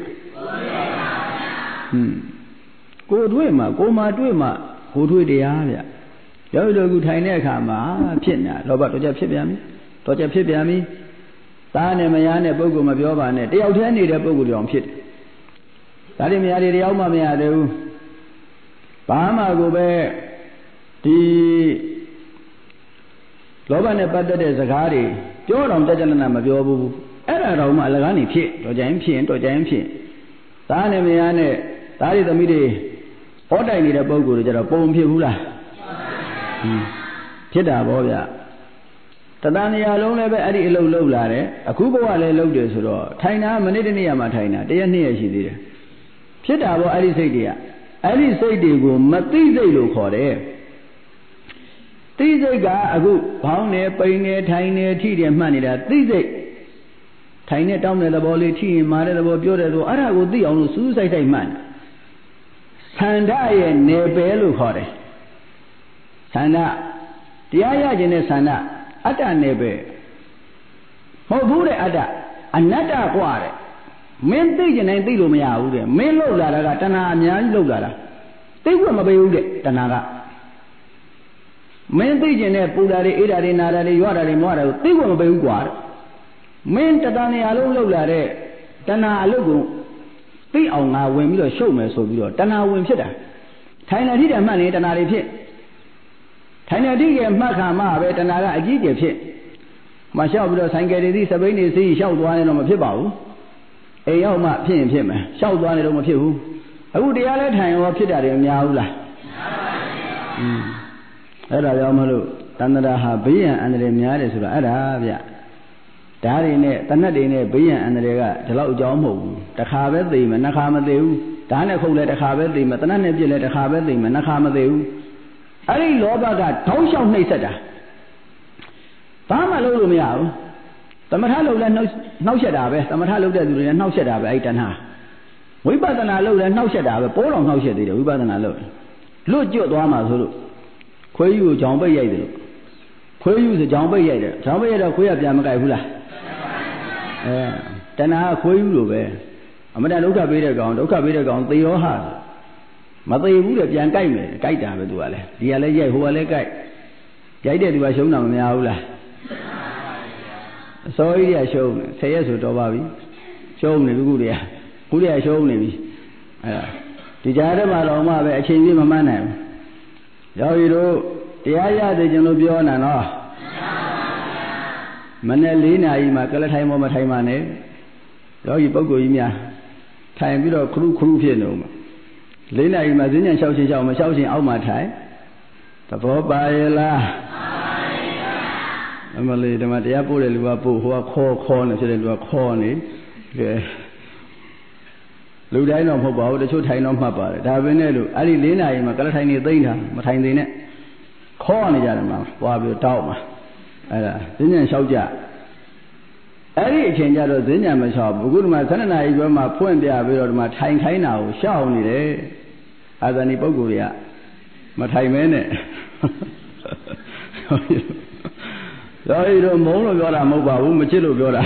ကိုတွေ့မှကိုမှတွေ့မှကိုတွေ့တရားဗျယောဂီတို့ကထိုင်တဲ့အခါမှာဖြစ်နေတာလောဘတော့ကြဖြစ်ပြန်ပြီတော့ကြဖြစ်ပြန်ပြီသားနဲ့မယားနဲ့ပုဂ္ဂိုလ်မပြောပါနဲ့တယောက်တည်းနေတဲ့ပုဂ္ဂိုလ်တောင်ဖြစ်တယ်ဒါတွေမယားတွေတယောက်မှမရသေးဘူးဘာမှကိုပဲဒီလောဘနဲ့ပတ်သက်တဲ့စကားတွေပြောတော့ကြကြလနာမပြောဘူးအဲ့ဒါတော့မှအလကားနေဖြစ်တော့ကြရင်ဖြစ်တော့ကြရင်ဖြစ်သားနဲ့မယားနဲ့သားတွေသမီးတွေဟောတိုင်နေတဲ့ပုဂ္ဂိုလ်တွေကြတော့ပုံဖြစ်ဘူးလားဖြစ်တာပေါ့ဗျတဏှာနေရာလုံးလည်းပဲအဲ့ဒီအလုပ်လုပ်လာတယ်အခုဘဝလည်းလုပ်တယ်ဆိုတော့ထိုင်တာမိနစ်တစ်နေ့မှထိုင်တာတရက်နှစ်ရက်ရှိသေးတယ်ဖြစ်တာပေါ့အဲ့ဒီစိတ်တွေကအဲ့ဒီစိတ်တွေကိုမသိစိတ်လို့ခေါ်တယ်သိစိတ်ကအခုဘောင်းနေပိန်နေထိုင်နေထိတယ်မှတ်နေတာသိစိတ်ထိုင်နေတောင်းတဲ့သဘောလေးထိရင်မာတဲ့သဘောပြောတဲ့သဘောအဲ့ဒါကိုသိအောင်လို့စူးစိုက်မှတ်ဆန္ဒရဲ့နယ်ပယ်လို့ခေါ်တယ်ဆန္ဒတရားရခြင်းနဲ့ဆန္ဒအတ္တနယ်ပယ်မဟုတ်ဘူးတဲ့အတ္တအနတ္တกว่าတဲ့မင်းသိကျင်တိုင်းသိလို့မရဘူးတဲ့မင်းလှုပ်လာတာကတဏှာအများကြီးလှုပ်လာတာသိခွင့်မပေးဘူးတဲ့တဏှာကမင်းသိကျင်တဲ့ပူတာတွေအေးတာတွေနာတာတွေရွတာတွေမွားတာကိုသိခွင့်မပေးဘူးกว่าတဲ့မင်းတဏှာနေရာလုံးလှုပ်လာတဲ့တဏှာအလုပ်ကိုသိအောင်ငါဝင်ပြီးတော့ရှုပ်မယ်ဆိုပြီးတော့တဏှာဝင်ဖြစ်တာထိုင်နေထိတယ်မှတ်နေတဏှာတွေဖြစ်ထိုင်နေထိတယ်မှတ်ခါမှပဲတဏှာကအကြီးကျယ်ဖြစ်မလျှောက်ပြီးတော့ဆိုင်ကယ်တွေစီစပိန်တွေစီလျှောက်သွားနေတော့မဖြစ်ပါဘူးအိမ်ရောက်မှဖြစ်ရင်ဖြစ်မယ်လျှောက်သွားနေတော့မဖြစ်ဘူးအခုတရားလဲထိုင်ရောဖြစ်တာတွေမများဘူးလားအဲ့ဒါကြောင့်မလို့တဏှာဟာဘေးရန်အန္တရာယ်များတယ်ဆိုတာအဲ့ဒါဗျဓာတ်တွေနဲ့တဏှတ်တွေနဲ့ဘေးရန်အန္တရာယ်ကဒီလောက်အကြောင်းမဟုတ်ဘူးတစ်ခါပဲသိမယ်နှစ်ခါမသိဘူးဓာတ်နဲ့ခုတ်လဲတစ်ခါပဲသိမယ်တဏှတ်နဲ့ပြစ်လဲတစ်ခါပဲသိမယ်နှစ်ခါမသိဘူးအဲ့ဒီလောဘကထောင်းလျှောက်နှိပ်စက်တာဘာမှလုပ်လို့မရဘူးသမထလုပ်လဲနှောက်ရက်တာပဲသမထလုပ်တဲ့သူတွေလည်းနှောက်ရက်တာပဲအဲ့တဏှာဝိပဿနာလုပ်လဲနှောက်ရက်တာပဲပိုးတော်နှောက်ရက်သေးတယ်ဝိပဿနာလုပ်လွတ်ကျွတ်သွားမှာဆိုလို့ခွေးယူကိုကြောင်ပိတ်ရိုက်တယ်လို့ခွေးယူဆိုကြောင်ပိတ်ရိုက်တယ်ကြောင်ပိတ်ရိုက်တော့ခွေးကပြန်မကြိုက်ဘူးလားတဏှာကခွေးယူလိုပဲအမတန်ဒုက္ခပေးတဲ့ကောင်ဒုက္ခပေးတဲ့ကောင်သေရောဟာမသေဘူးလေပြန်ကြိုက်မယ်ကြိုက်တာပဲသူကလည်းဒီကလည်းရိုက်ဟိုကလည်းကြိုက်ရိုက်တဲ့သူကရှုံးတာမများဘူးလားအစောကြီးကရှုံးတယ်10ရက်ဆိုတော့ပါပြီရှုံးနေပြီခုတည်းရှုံးနေပြီအဲ့ဒါဒီကြားထဲမှာတော့မှပဲအချိန်ကြီးမမှန်းနိုင်ဘူးယောဂီတို့တရားရသေးခြင်းလို့ပြောနေတာနော်မနေ့4နာရီမှာကလထိုင်မထိုင်ပါနဲ့ယောဂီပုဂ္ဂိုလ်ကြီးများထိုင်ပြီးတော့ခရုဖြစ်နေဦးမှာ4နာရီမှာဈဉ္ဉံလျှောက်ချင်းလျှောက်မလျှောက်ချင်းအောက်မှာထိုင်သဘောပါရဲ့လားအမလေးဓမ္မတရားပို့တဲ့လူကပို့ဟိုကခေါ်နေဖြစ်တဲ့လူကခေါ်နေကဲလူတိုင်းတော့မဟုတ်ပါဘူးတချို့ထိုင်တော့မှတ်ပါတယ်ဒါပဲနဲ့လို့အဲ့ဒီ4နာရီမှာကလထိုင်နေသိမ့်တာမထိုင်သေးနဲ့ခေါ်နေကြတယ်မှာပွားပြီးတောက်မှာဈဉ္ဉံလျှောက်ကြအဲ့ဒီအချိန်ကျတော့ဈဉ္ဉံမလျှောက်ဘူးအခုဒီမှာ7 နာရီကျော်မှဖွင့်ပြပြီးတော့ဒီမှာထိုင်ခိုင်းတာကိုရှောက်နေတယ်အာဇာနည်ပုဂ္ဂိုလ်တွေကမထိုင်မဲနဲ့ရောဤတော့မုန်းလို့ပြောတာမဟုတ်ပါဘူးမချစ်လို့ပြောတာ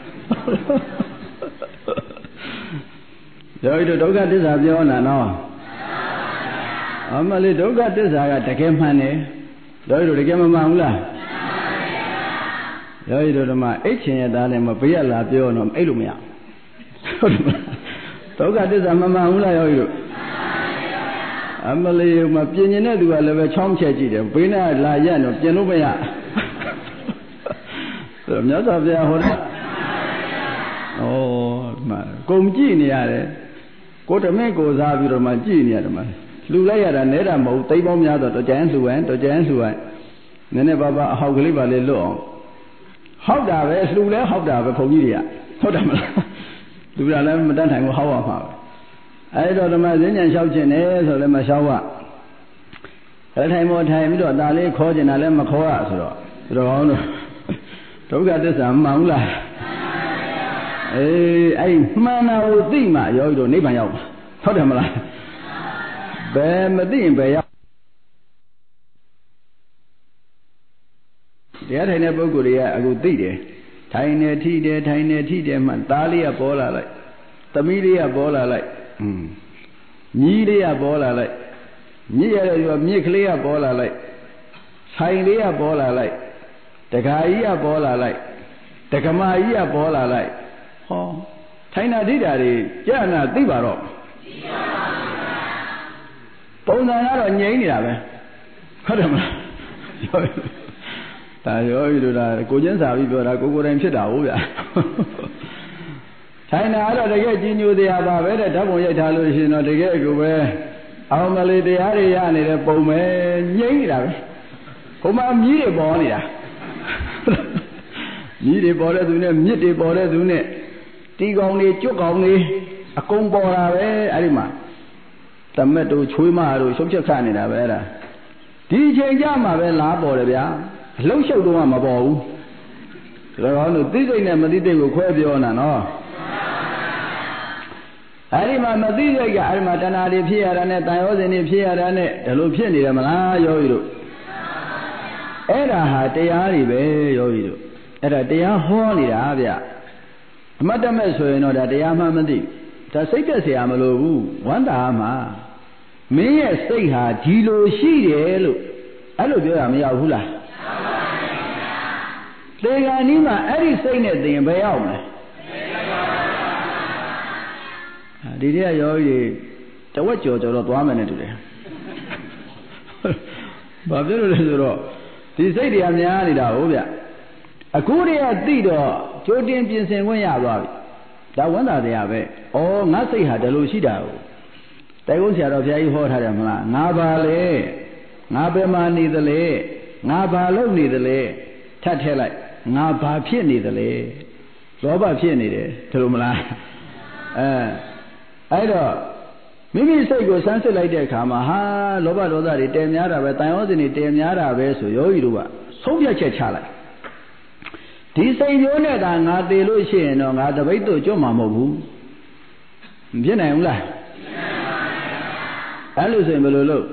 ရောဤတော့ဒုက္ခသစ္စာပြောနာနော်အမလေးဒုက္ခသစ္စာကတကယ်မှန်တယ်ရောဤတော့တကယ်မမှန်ဘူးလားရောဤတော့ဓမ္မအိတ်ချင်ရသားလည်းမပေးရလားပြောတော့အိတ်လို့မရဟုတ်တယ်မလားဒုက္ခသစ္စာမမှန်ဘူးလားရောဤတော့အမလေးမပြင်ကျင်တဲ့သူကလည်းပဲချောင်းချက်ကြည့်တယ်ဘေးနဲ့လာရက်တော့ပြင်လို့မရမြတ်စွာဘုရားဟောတာဩမှကုံကြည့်နေရတယ်ကိုတမင်းကိုစားပြီးတော့မှကြည့်နေရတယ်မှလှူလိုက်ရတာနဲတာမဟုတ်သိပေါင်းများတော့တော်ကြမ်းလှူရင်တော်ကြမ်းလှူရင်နည်းနည်းပါးပါအဟောက်ကလေးပါလေလွတ်အောင်ဟောက်တာပဲလှူလဲဟောက်တာပဲဘုန်းကြီးတွေကဟုတ်တယ်မလားလူရလည်းမတတ်နိုင်ဘူးဟောက်ရမှာပဲအဲ့တော့ဓမ္မဈဉ္ဉံလျှောက်ခြင်းနဲ့ဆိုလည်းမလျှောက်ရအဲ့ထိုင်မောထိုင်ပြီးတော့ဒါလေးခေါ်ကျင်တာလည်းမခေါ်ရဆိုတော့ဒီတော့ကောင်းတော့ဒုက္ခသစ္စာမှန်ဘူးလားအေးအဲ့မှန်တာကိုသိမှယောဂီတို့နိဗ္ဗာန်ရောက်မှာဟုတ်တယ်မလားဘယ်မသိရင်ဘယ်ရောက်တရားထိုင်တဲ့ပုဂ္ဂိုလ်တွေကအခုသိတယ်ထိုင်နေထိတယ်ထိုင်နေထိတယ်မှသားလေးကပေါ်လာလိုက်သမီးလေးကပေါ်လာလိုက်ညီးလေးကပေါ်လာလိုက်မြစ်ရတဲ့ရောမြစ်ကလေးကပေါ်လာလိုက်ဆိုင်လေးကပေါ်လာလိုက်တခါကြီးကပေါ်လာလိုက်တက္ကမကြီးကပေါ်လာလိုက်ဟောထိုင်တာဒိဋ္ဌာတွေကြာနာသိပါတော့ပုံစံကတော့ငြိမ်းနေတာပဲဟုတ်တယ်မလားဒါရောဤလိုဒါကိုချင်းစာပြီးပြောတာကိုယ်တိုင်ဖြစ်တာဟုတ်ဗျာထိုင်တာကတော့တကယ်ကြီးညိုတရားပါပဲတဲ့ဓာတ်ပုံရိုက်ထားလို့ရှိရင်တော့တကယ်ကိုပဲအောင်မလေးတရားတွေရနေတဲ့ပုံပဲငြိမ်းနေတာပဲဟိုမှာမြည်တွေပေါ်နေတာမြည်တွေပေါ်တဲ့သူနဲ့မြစ်တွေပေါ်တဲ့သူနဲ့တီကောင်တွေကျွတ်ကောင်တွေအကုန်ပေါ်တာပဲအဲ့ဒီမှာတမက်တို့ချွေးမတို့ရှုပ်ချက်ခနေတာပဲအဲ့ဒါဒီအချိန်ကြမှာပဲလားပေါ်တယ်ဗျာအလုံးရှုပ်တော့မှမပေါ်ဘူးဒါကောင်းလို့သိစိတ်နဲ့မသိစိတ်ကိုခွဲပြောနေတာနော်အဲ့ဒီမှာမသိစိတ်ကအဲ့ဒီမှာတဏှာတွေဖြစ်ရတာနဲ့တန်ရောစဉ်တွေဖြစ်ရတာနဲ့ဒါလိုဖြစ်နေတယ်မလားယောဂီတို့အဲ့ဒါဟာတရားတွေပဲယောဂီတို့အဲ့ဒါတရားဟောနေတာဗျအမတ်တမဲ့ဆိုရင်တော့ဒါတရားမှမသိဒါစိတ်သက်เสียမလို့ဘူးဝန္တာမှာမင်းရဲ့စိတ်ဟာဒီလိုရှိတယ်လို့အဲ့လိုပြောရမရဘူးလားသေဂာနီးမှာအဲ့ဒီစိတ်နဲ့သိရင်ဘယ်ရောက်မလဲဒီတည်းရောကြီးတဝက်ကျော်တော့သွားမယ်နဲ့တူတယ်ဘာဖြစ်လို့လဲဆိုတော့ဒီစိတ်တွေကများနေတာဟုတ်ဗျအခုတည်းကသိတော့ကြိုတင်ပြင်ဆင်ခွင့်ရသွားပြီဒါဝန်တာတရားပဲဩငါစိတ်ဟာဒီလိုရှိတာကိုတိုင်ကုန်းဆရာတော်ဘုရားကြီးဟောထားတယ်မလားငါပါလေငါဘယ်မှာနေသလဲငါဘာလုပ်နေသလဲထပ်ထဲလိုက်ငါဘာဖြစ်နေသလဲလောဘဖြစ်နေတယ်ဒီလိုမလားအဲ့တော့မိမိစိတ်ကိုစမ်းစစ်လိုက်တဲ့အခါမှာဟာလောဘဒေါသတွေတည်များတာပဲတန်ရောစဉ်တွေတည်များတာပဲဆိုယောဂီတို့ကဆုံးဖြတ်ချက်ချလိုက်ဒီစိတ်မျိုးနဲ့သာငါတည်လို့ရှိရင်တော့ငါတပိတ်တို့ကြွမှာမဟုတ်ဘူးမဖြစ်နိုင်ဘူးလားအဲ့လိုဆိုရင်ဘယ်လိုလုပ်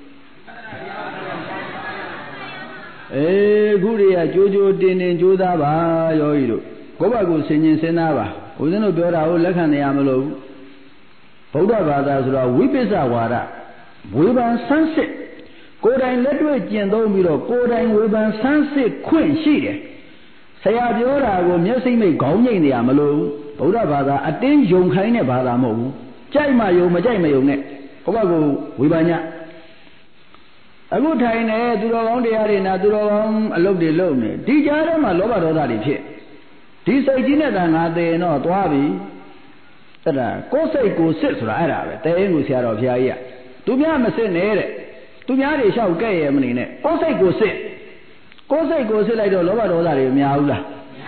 ခုတည်းကကြိုးကြိုးတင်တင်ကြိုးစားပါယောဂီတို့ကိုယ့်ဘက်ကိုဆင်ញင်စဉ်းစားပါဦးဇင်းတို့ပြောတာကိုလက်ခံနေရမလို့ဗုဒ္ဓဘာသာဆိုတော့ဝိပဿဝါဒဝေဖန်ဆန်းစစ်ကိုယ်တိုင်လက်တွေ့ကျင့်သုံးပြီးတော့ကိုယ်တိုင်ဝေဖန်ဆန်းစစ်ခွင့်ရှိတယ်ဆရာပြောတာကိုမျက်စိမိတ်ခေါင်းငိမ့်နေရမလို့ဗုဒ္ဓဘာသာအတင်းယုံခိုင်းတဲ့ဘာသာမဟုတ်ဘူးကြိုက်မှယုံမကြိုက်မယုံနဲ့ကိုယ့်ဘက်ကိုဝေဖန်ညအခုထိုင်နေသူတော်ကောင်းတရားတွေနာသူတော်ကောင်းအလုပ်တွေလုပ်နေဒီကြားထဲမှာလောဘဒေါသတွေဖြစ်ဒီစိတ်ကြီးနဲ့သာငါတည်တော့သွားပြီအဲ့ဒါကိုယ်စိတ်ကိုစစ်ဆိုတာအဲ့ဒါပဲတဲအင်းကိုဆရာတော်ဘုရားကြီးကသူများမစစ်နဲ့တဲ့သူများတွေလျှောက်ကဲ့ရမနေနဲ့ကိုယ်စိတ်ကိုစစ်ကိုယ်စိတ်ကိုစစ်လိုက်တော့လောဘဒေါသတွေမများဘူးလား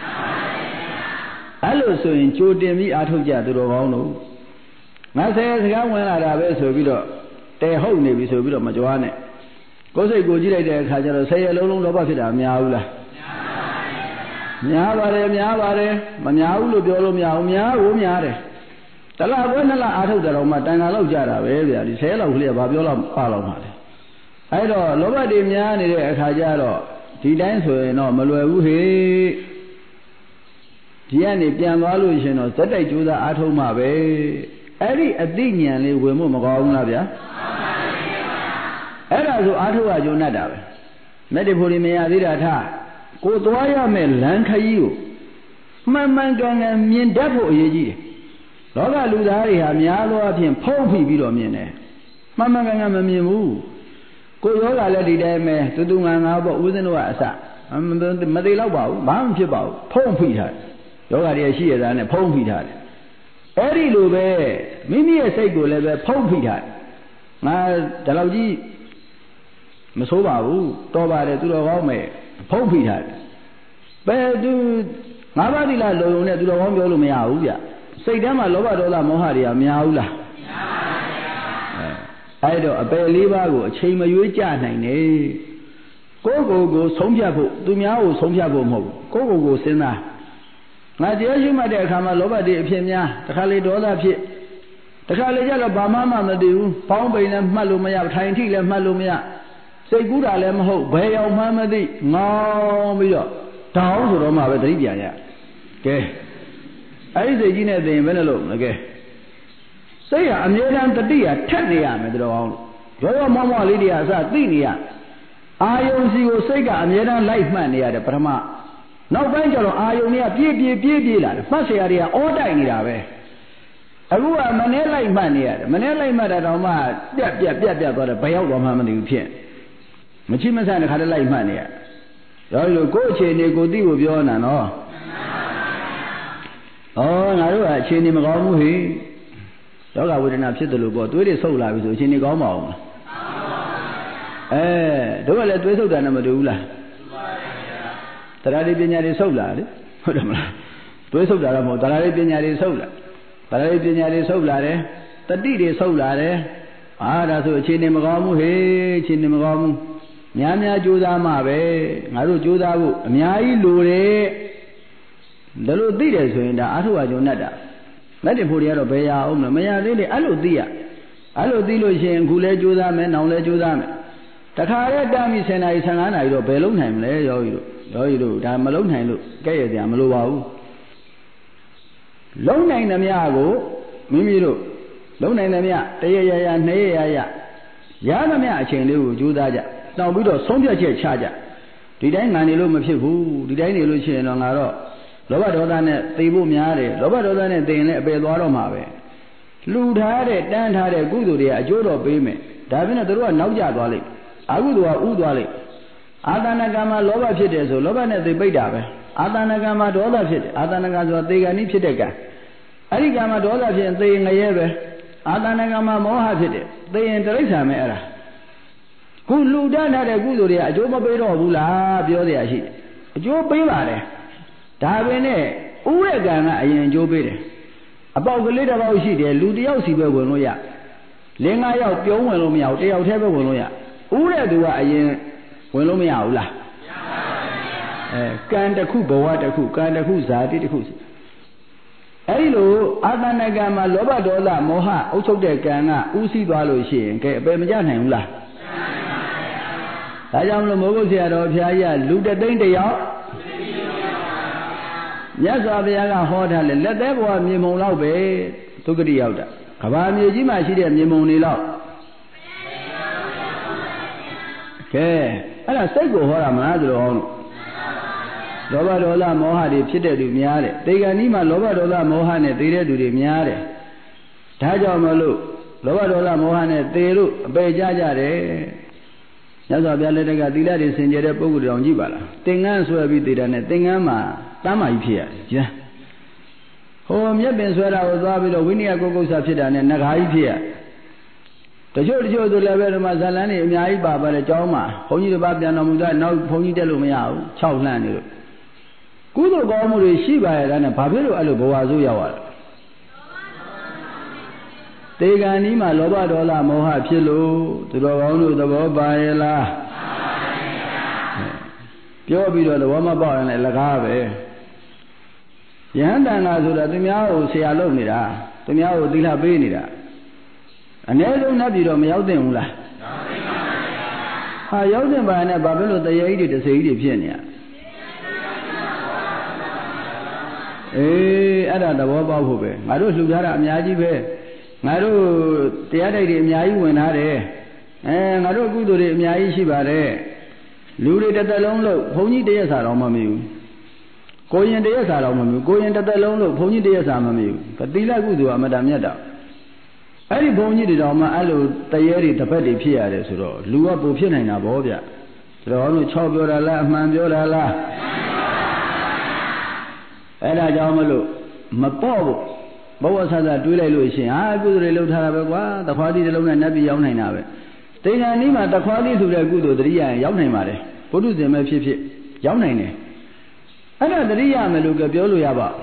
အဲ့လိုဆိုရင်ကြိုတင်ပြီးအားထုတ်ကြသူတော်ကောင်းတို့ငါဆယ်စကားဝင်လာတာပဲဆိုပြီးတော့တဲဟုတ်နေပြီဆိုပြီးတော့မကြွားနဲ့ကိုယ်စိတ်ကိုကြည့်လိုက်တဲ့အခါကျတော့ဆယ်ရလုံးလုံးလောဘဖြစ်တာမများဘူးလားများပါတယ်မများဘူးလို့ပြောလို့မရဘူးများတယ်တလားဘွဲနှစ်လားအားထုတ်တယ်တော့မှတန်ခါလောက်ကြတာပဲဗျာဒီ10လောက်ကလေးကဘာပြောလို့ပါလောက်မှာလဲအဲ့တော့လောဘတွေများနေတဲ့အခါကျတော့ဒီတိုင်းဆိုရင်တော့မလွယ်ဘူးဟေ့ဒီကနေပြန်သွားလို့ရှင်တော့ဇက်တိုက်ကြိုးစားအားထုတ်မှပဲအဲ့ဒီအသိဉာဏ်လေးဝင်ဖို့မကောင်းဘူးလားဗျာအဲ့ဒါဆိုအားထုတ်ရကြုံတတ်တာပဲမေတ္တာဖို့မရသေးတာထားကိုသွားရမယ်လမ်းခရီးကိုမှန်ကန်မြင်တတ်ဖို့အရေးကြီးတယ်လောကလူသားတွေဟာများသောအားဖြင့်ဖုံးဖိပြီးတော့မြင်တယ်မှန်ကန်မမြင်ဘူးကိုယောဂလည်းဒီတိုင်းပဲတူငါပေါ့ဦးဇင်းတို့ကအစမသေးတော့ပါဘူးဘာမှဖြစ်ပါဘူးဖုံးဖိထားတယ်ယောဂတွေရှိရတာနဲ့ဖုံးဖိထားတယ်အဲ့ဒီလိုပဲမိမိရဲ့စိတ်ကိုလည်းပဲဖုံးဖိထားတယ်ငါဒီလောက်ကြီးမဆိုးပါဘူးတော်ပါတယ်သူတော်ကောင်းမယ်ဖုံးဖိထားတယ်ဘယ်သူငါးပါးသီလလုံုံနဲ့သူတော်ကောင်းပြောလို့မရဘူးဗျစိတ်ထဲမှာလောဘဒေါသမောဟတွေကများဘူးလားအဲ့တော့အပယ်လေးပါးကိုအချိန်မရွေးကြနိုင်နဲ့ကိုယ့်ကိုယ်ဆုံးဖြတ်ဖို့သူများကိုဆုံးဖြတ်ဖို့မဟုတ်ဘူးကိုယ့်ကိုယ်စဉ်းစားငါတရားရှိမှတ်တဲ့အခါမှာလောဘတွေအဖြစ်များတခါလေဒေါသဖြစ်တခါလေကျတော့ဘာမှမသိဘူးပေါင်းပိန်လည်းမှတ်လို့မရထိုင်ထိလည်းမှတ်လို့မရစိတ်ကူးတာလည်းမဟုတ်ဘယ်ရောက်မှမသိငေါင်းပြီးတော့တောင်းဆိုတော့မှပဲသတိပြန်ရကဲအဲ့ဒီစိတ်ကြီးနဲ့သိရင်ဘယ်နဲ့လို့လဲကဲစိတ်ကအမြဲတမ်းတတိယထက်နေရမယ်တော်အောင်ရောမောလေးတွေကအစသိနေရအာယုံစီကိုစိတ်ကအမြဲတမ်းလိုက်မှတ်နေရတယ်ပထမနောက်ပိုင်းကျတော့အာယုံတွေကပြေးလာတယ်မှတ်เสียတွေကအောတိုက်နေတာပဲအခုကမနေ့လိုက်မှတ်နေရတယ်မနေ့လိုက်မှတ်တာတော့မှပြတ်သွားတယ်ဘယ်ရောက်သွားမှမသိဘူးဖြစ်မချိမဆန်တဲ့ခါတည်းလိုက်မှတ်နေရရောလို့ကိုယ့်အခြေအနေကိုသိဖို့ပြောနေတာနော်ငါတို့ကအခြေအနေမကောင်းဘူးဟေ့ယောဂဝေဒနာဖြစ်တယ်လို့ပေါ့သွေးတွေဆုပ်လာပြီဆိုအခြေအနေကောင်းမအောင်လားတို့ကလည်းသွေးဆုပ်တာနဲ့မတူဘူးလားတရားတွေပညာတွေဆုပ်လာလေဟုတ်တယ်မလားသွေးဆုပ်တာတော့မဟုတ်တရားတွေပညာတွေဆုပ်လာတရားတွေပညာတွေဆုပ်လာတယ်တတိတွေဆုပ်လာတယ်ဒါဆိုအခြေအနေမကောင်းဘူးဟေ့အခြေအနေမကောင်းဘူးများကြိုးစားမှပဲငါတို့ကြိုးစားဖို့အများကြီးလိုတယ်ဒါလို့သိတယ်ဆိုရင်ဒါအာထုဝါကြုံတတ်တာလက်တင်ဖို့တွေကတော့ဘယ်ရအောင်မရသေးလေအဲ့လိုသိရအဲ့လိုသိလို့ရှိရင်အခုလဲကြိုးစားမယ်နောင်လဲကြိုးစားမယ်တခါရဲတာမိ10နာရီ15နာရီတော့ဘယ်လုံးနိုင်မလဲယောဂီတို့ဒါမလုံးနိုင်လို့ကြက်ရစရာမလိုပါဘူးလုံးနိုင်သမျှကိုမိမိတို့လုံးနိုင်သမျှတရရရနှစ်ရရရသမျှအချိန်လေးကိုကြိုးစားကြတောင်းပြီးတော့ဆုံးဖြတ်ချက်ချကြဒီတိုင်းငါနေလို့မဖြစ်ဘူးဒီတိုင်းနေလို့ရှိရင်တော့ငါတော့လောဘဒေါသနဲ့သိဖို့များတယ်လောဘဒေါသနဲ့သိရင်လည်းအပယ်သွားတော့မှာပဲလှူထားတဲ့တန်းထားတဲ့ကုသိုလ်တွေကအကျိုးတော်ပေးမယ်ဒါပြင်တော့တို့ကနောက်ကျသွားလိမ့်အကုသိုလ်ကဥသွားလိမ့်အာသနကံမှာလောဘဖြစ်တယ်ဆိုလောဘနဲ့သိပိတ်တာပဲအာသနကံမှာဒေါသဖြစ်တယ်အာသနကံဆိုတာသေကံဤဖြစ်တဲ့ကံအဲ့ဒီကံမှာဒေါသဖြစ်ရင်သေငရဲပဲအာသနကံမှာမောဟဖြစ်တယ်သေရင်တိရစ္ဆာန်ပဲအဲ့ဒါခုလှူဒန်းထားတဲ့ကုသိုလ်တွေကအကျိုးမပေးတော့ဘူးလားပြောရရှိတယ်အကျိုးပေးပါတယ်ဒါပဲနဲ့ဥရကံကအရင်အကျိုးပေးတယ်အပေါက်ကလေးတစ်ပေါက်ရှိတယ်လူတစ်ယောက်စီပဲဝင်လို့ရ5 ယောက်ပြုံးဝင်လို့မရဘူးတစ်ယောက်တည်းပဲဝင်လို့ရဥရသူကအရင်ဝင်လို့မရဘူးလားကံတစ်ခုဘဝတစ်ခုကံတစ်ခုဇာတိတစ်ခုအဲ့ဒီလိုအာသနကံမှာလောဘဒေါသမောဟအုပ်ချုပ်တဲ့ကံကဥသိသွားလို့ရှိရင်ကဲအပယ်မကျနိုင်ဘူးလားဒါကြောင့်မလို့မိုးကုတ်ဆရာတော်ဘုရားကြီးကလူတသိန်းတယောက်မြတ်စွာဘုရားကဟောထားလေလက်သေးဘဝမြေမုံလောက်ပဲဒုက္ခတိရောက်တာကဘာမြေကြီးမှာရှိတဲ့မြေမုံတွေလောက်ကဲအဲ့ဒါစိတ်ကိုဟောတာမလားသူတော်အောင်လောဘဒေါသမောဟတွေဖြစ်တဲ့သူများတယ်တေဂန်ကြီးမှာလောဘဒေါသမောဟနဲ့သေတဲ့သူတွေများတယ်ဒါကြောင့်မလို့လောဘဒေါသမောဟနဲ့သေလို့အပေကြကြတယ်မြတ်စွာဘုရားလက်ထက်ကသီလတွေစင်ကြယ်တဲ့ပုဂ္ဂိုလ်တောင်ကြည့်ပါလားသင်္ကန်းဆွဲပြီးသေတာနဲ့သင်္ကန်းမှာတမ်းမာကြီးဖြစ်ရတယ်ကျန်ဟိုမြက်ပင်ဆွဲတာကိုသွားပြီးတော့ဝိနည်းကုက္ကုဆာဖြစ်တာနဲ့နဂါကြီးဖြစ်ရတချို့ဆိုလည်းပဲဒီမှာဇလန်းတွေအများကြီးပါပါတယ်ကျောင်းမှာဘုန်းကြီးတစ်ပါးပြန်တော်မူတာနောက်ဘုန်းကြီးတက်လို့မရဘူး6လှမ်းနေလို့ကုသိုလ်ကောင်းမှုတွေရှိပါရဲ့ဒါနဲ့ဘာဖြစ်လို့အဲ့လိုဘဝဆိုးရောက်ရလဲတေဂန်ဒီမှာလောဘဒေါသမောဟဖြစ်လို့သူတော်ကောင်းတို့သဘောပါရဲ့လားပြောပြီးတော့သဘောမပေါက်ရင်လည်းလကားပဲယဟန်တန်ဃာဆိုတာသူများကိုဆရာလုပ်နေတာသူများကိုသီလပေးနေတာအ ਨੇ ဆုံးနတ်ပြည်တော့မရောက်သင့်ဘူးလားဟာရောက်သင့်ပါနဲ့ဘာဖြစ်လို့တရေကြီးတွေတစေကြီးတွေဖြစ်နေရအဲ့ဒါသဘောပေါက်ဖို့ပဲငါတို့လှူထားတာအများကြီးပဲငါတို့တရားတိုက်တွေအများကြီးဝင်ထားတယ်ငါတို့ကုသိုလ်တွေအများကြီးရှိပါတယ်လူတွေတစ်သက်လုံးလို့ဘုန်းကြီးတရက်စာတော့မမီဘူးကိုရင်တရက်စာတော့မမီဘူးကိုရင်တစ်သက်လုံးလို့ဘုန်းကြီးတရက်စာမမီဘူးသီလကုသိုလ်အမတန်မြတ်တာအဲ့ဒီဘုန်းကြီးတွေတော်မှအဲ့လိုတရေတွေတစ်ပတ်တွေဖြစ်ရတယ်ဆိုတော့လူကပိုဖြစ်နိုင်တာဗောဗျတော်တို့6ပြောတာလားအမှန်ပြောတာလားအဲ့ဒါကြောင့်မလို့မပေါ့ဘူးဘဝဆဆတွေးလိုက်လို့ရှိရင်ဟာကုသိုလ်တွေလုပ်ထားတာပဲကွာတခွားသီးတစ်လုံးနဲ့နတ်ပြည်ရောက်နိုင်တာပဲတေငါနီးမှာတခွားသီးဆိုတဲ့ကုသိုလ်တရိယာရောက်နိုင်ပါတယ်ဘုဒ္ဓဇင်ပဲဖြစ်ဖြစ်ရောက်နိုင်တယ်အဲ့ဒါတရိယာမယ်လို့ပြောလို့ရပါ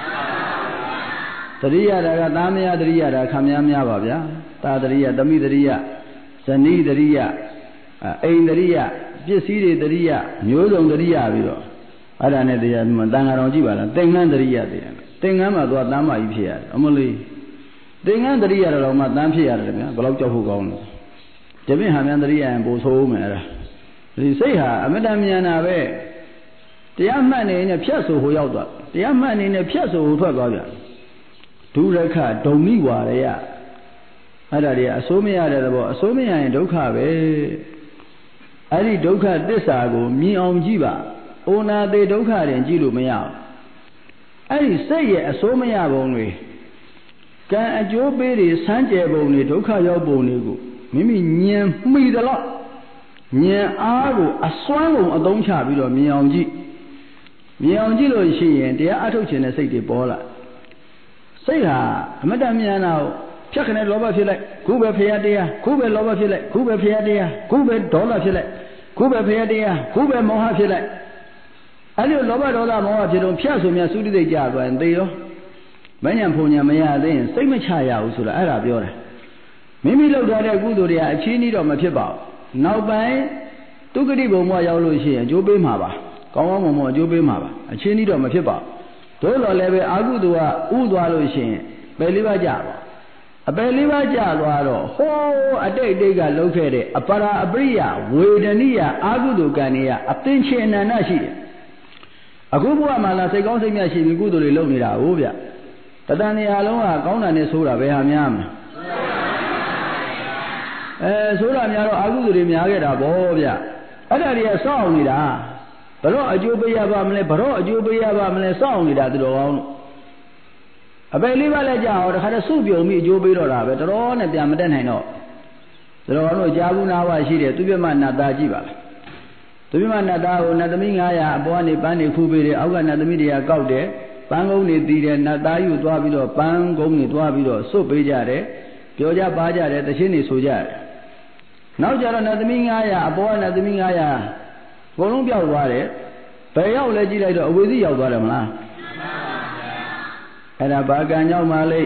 တရိယာတာကသားမယားတရိယာတာခမများများပါဗျာသာတရိယာသမိတရိယာဇနီးတရိယာအိမ်တရိယာပစ္စည်းတွေတရိယာမျိုးစုံတရိယာပြီးတော့အဲ့ဒါနဲ့တရားမှတန်ဃာတော်ကြည့်ပါလားသင်္ကန်းတရိယာတရားသင်္ကန်းမှာသွားတမ်းမကြီးဖြစ်ရတယ်အမလေးသင်္ကန်းတရိယာတော်မှတမ်းဖြစ်ရတယ်ဗျာဘယ်လောက်ကြောက်ဖို့ကောင်းလဲတပည့်ဟာမြန်တရိယာရင်ပိုဆိုးမယ်အဲ့ဒါဒီစိတ်ဟာအမတန်မြန်တာပဲတရားမှတ်နေနဲ့ဖြတ်ဆိုဟိုရောက်သွားတရားမှတ်နေနဲ့ဖြတ်ဆိုဟိုထွက်သွားပြန်ဒုရခဒုံမိဝါရယအဲ့ဒါတွေအစိုးမရတဲ့သဘောအစိုးမရရင်ဒုက္ခပဲအဲ့ဒီဒုက္ခသစ္စာကိုမြင်အောင်ကြည့်ပါအိုနာသေးဒုက္ခရင်ကြည့်လို့မရဘူးအဲ့ဒီစိတ်ရဲ့အစိုးမရပုံတွေကံအကျိုးပေးတွေစမ်းကြယ်ပုံတွေဒုက္ခရောက်ပုံတွေကိုမိမိဉာဏ်မှီတယ်လို့ဉာဏ်အားကိုအစွမ်းကုန်အသုံးချပြီးတော့မြင်အောင်ကြည့်လို့ရှိရင်တရားအထုတ်ခြင်းတဲ့စိတ်တွေပေါ်လာစိတ်ဟာအမတ္တဉာဏ်တော့ဖြတ်ခနဲ့လောဘဖြစ်လိုက်ခုပဲဖရာတရားခုပဲလောဘဖြစ်လိုက်ခုပဲဖရာတရားခုပဲဒေါသဖြစ်လိုက်ခုပဲဖရာတရားခုပဲမောဟဖြစ်လိုက်အဲ့ဒီလောဘဒေါသမောဟဖြစ်တော့ဖြတ်ဆိုမြသုတိသိကြသွားရင်သေရောမဉဏ်ဖုန်ဉဏ်မရသေးရင်စိတ်မချရဘူးဆိုတာအဲ့ဒါပြောတာမိမိလုပ်ထားတဲ့ကုသိုလ်တွေကအချင်းကြီးတော့မဖြစ်ပါဘူးနောက်ပိုင်းဒုက္ခတိဘုံဘဝရောက်လို့ရှိရင်အကျိုးပေးမှာပါကောင်းကောင်းမွန်မွန်အကျိုးပေးမှာပါအချင်းကြီးတော့မဖြစ်ပါဘူးတို့တော်လည်းပဲအာဟုသူကဥသွားလို့ရှိရင်ပယ်လေးပါးကြပါအပယ်လေးပါးကြသွားတော့ဟိုးအတိတ်ကလှုပ်ခဲ့တဲ့အပရာအပရိယဝေဒနိယအာဟုသူကံတွေကအသင်္ချေအနန္တရှိတယ်အခုဘုရားမှာလာစိတ်ကောင်းစိတ်မြတ်ရှိပြီးကုသိုလ်တွေလုပ်နေတာဟုတ်ဗျတတန်နေရာလုံးကကောင်းတာနဲ့ဆိုးတာပဲဟာများမလဲဆိုးတာများတော့အာဟုသူတွေများခဲ့တာဗောဗျအဲ့ဒါတွေကစောင့်နေတာဘရောအကျိုးပေးရပါမလဲဘရောအကျိုးပေးရပါမလဲစောင့်နေတာသူတော်ကောင်းလို့အပယ်လေးပါးလည်းကြာဟောတခါတည်းစုပြုံပြီးအကျိုးပေးတော့တာပဲတော်နဲ့ပြန်မတက်နိုင်တော့သူတော်ကောင်းတို့ကြာဘူးနာဝရှိတယ်သူပြမနတ်သားကြည့်ပါလားသူပြမနတ်သားကိုနတ်သမီး900အပေါ်ကနေပန်းနေခူးပေးတယ်အောက်ကနတ်သမီးတွေကကောက်တယ်ပန်းကုန်းတွေတီးတယ်နတ်သားယူသွားပြီးတော့ပန်းကုန်းတွေသွားပြီးတော့စွတ်ပေးကြတယ်ပြောကြပါကြတယ်တခြင်းတွေဆိုကြတယ်နောက်ကြတော့နတ်သမီး900အပေါ်ကနတ်သမီး900ဘုံလုံးပြောက်သွားတယ်ဘယ်ရောက်လဲကြည့်လိုက်တော့အဝေစီရောက်သွားတယ်မလားအဲ့ဒါဘာကံကြောင့်မလဲ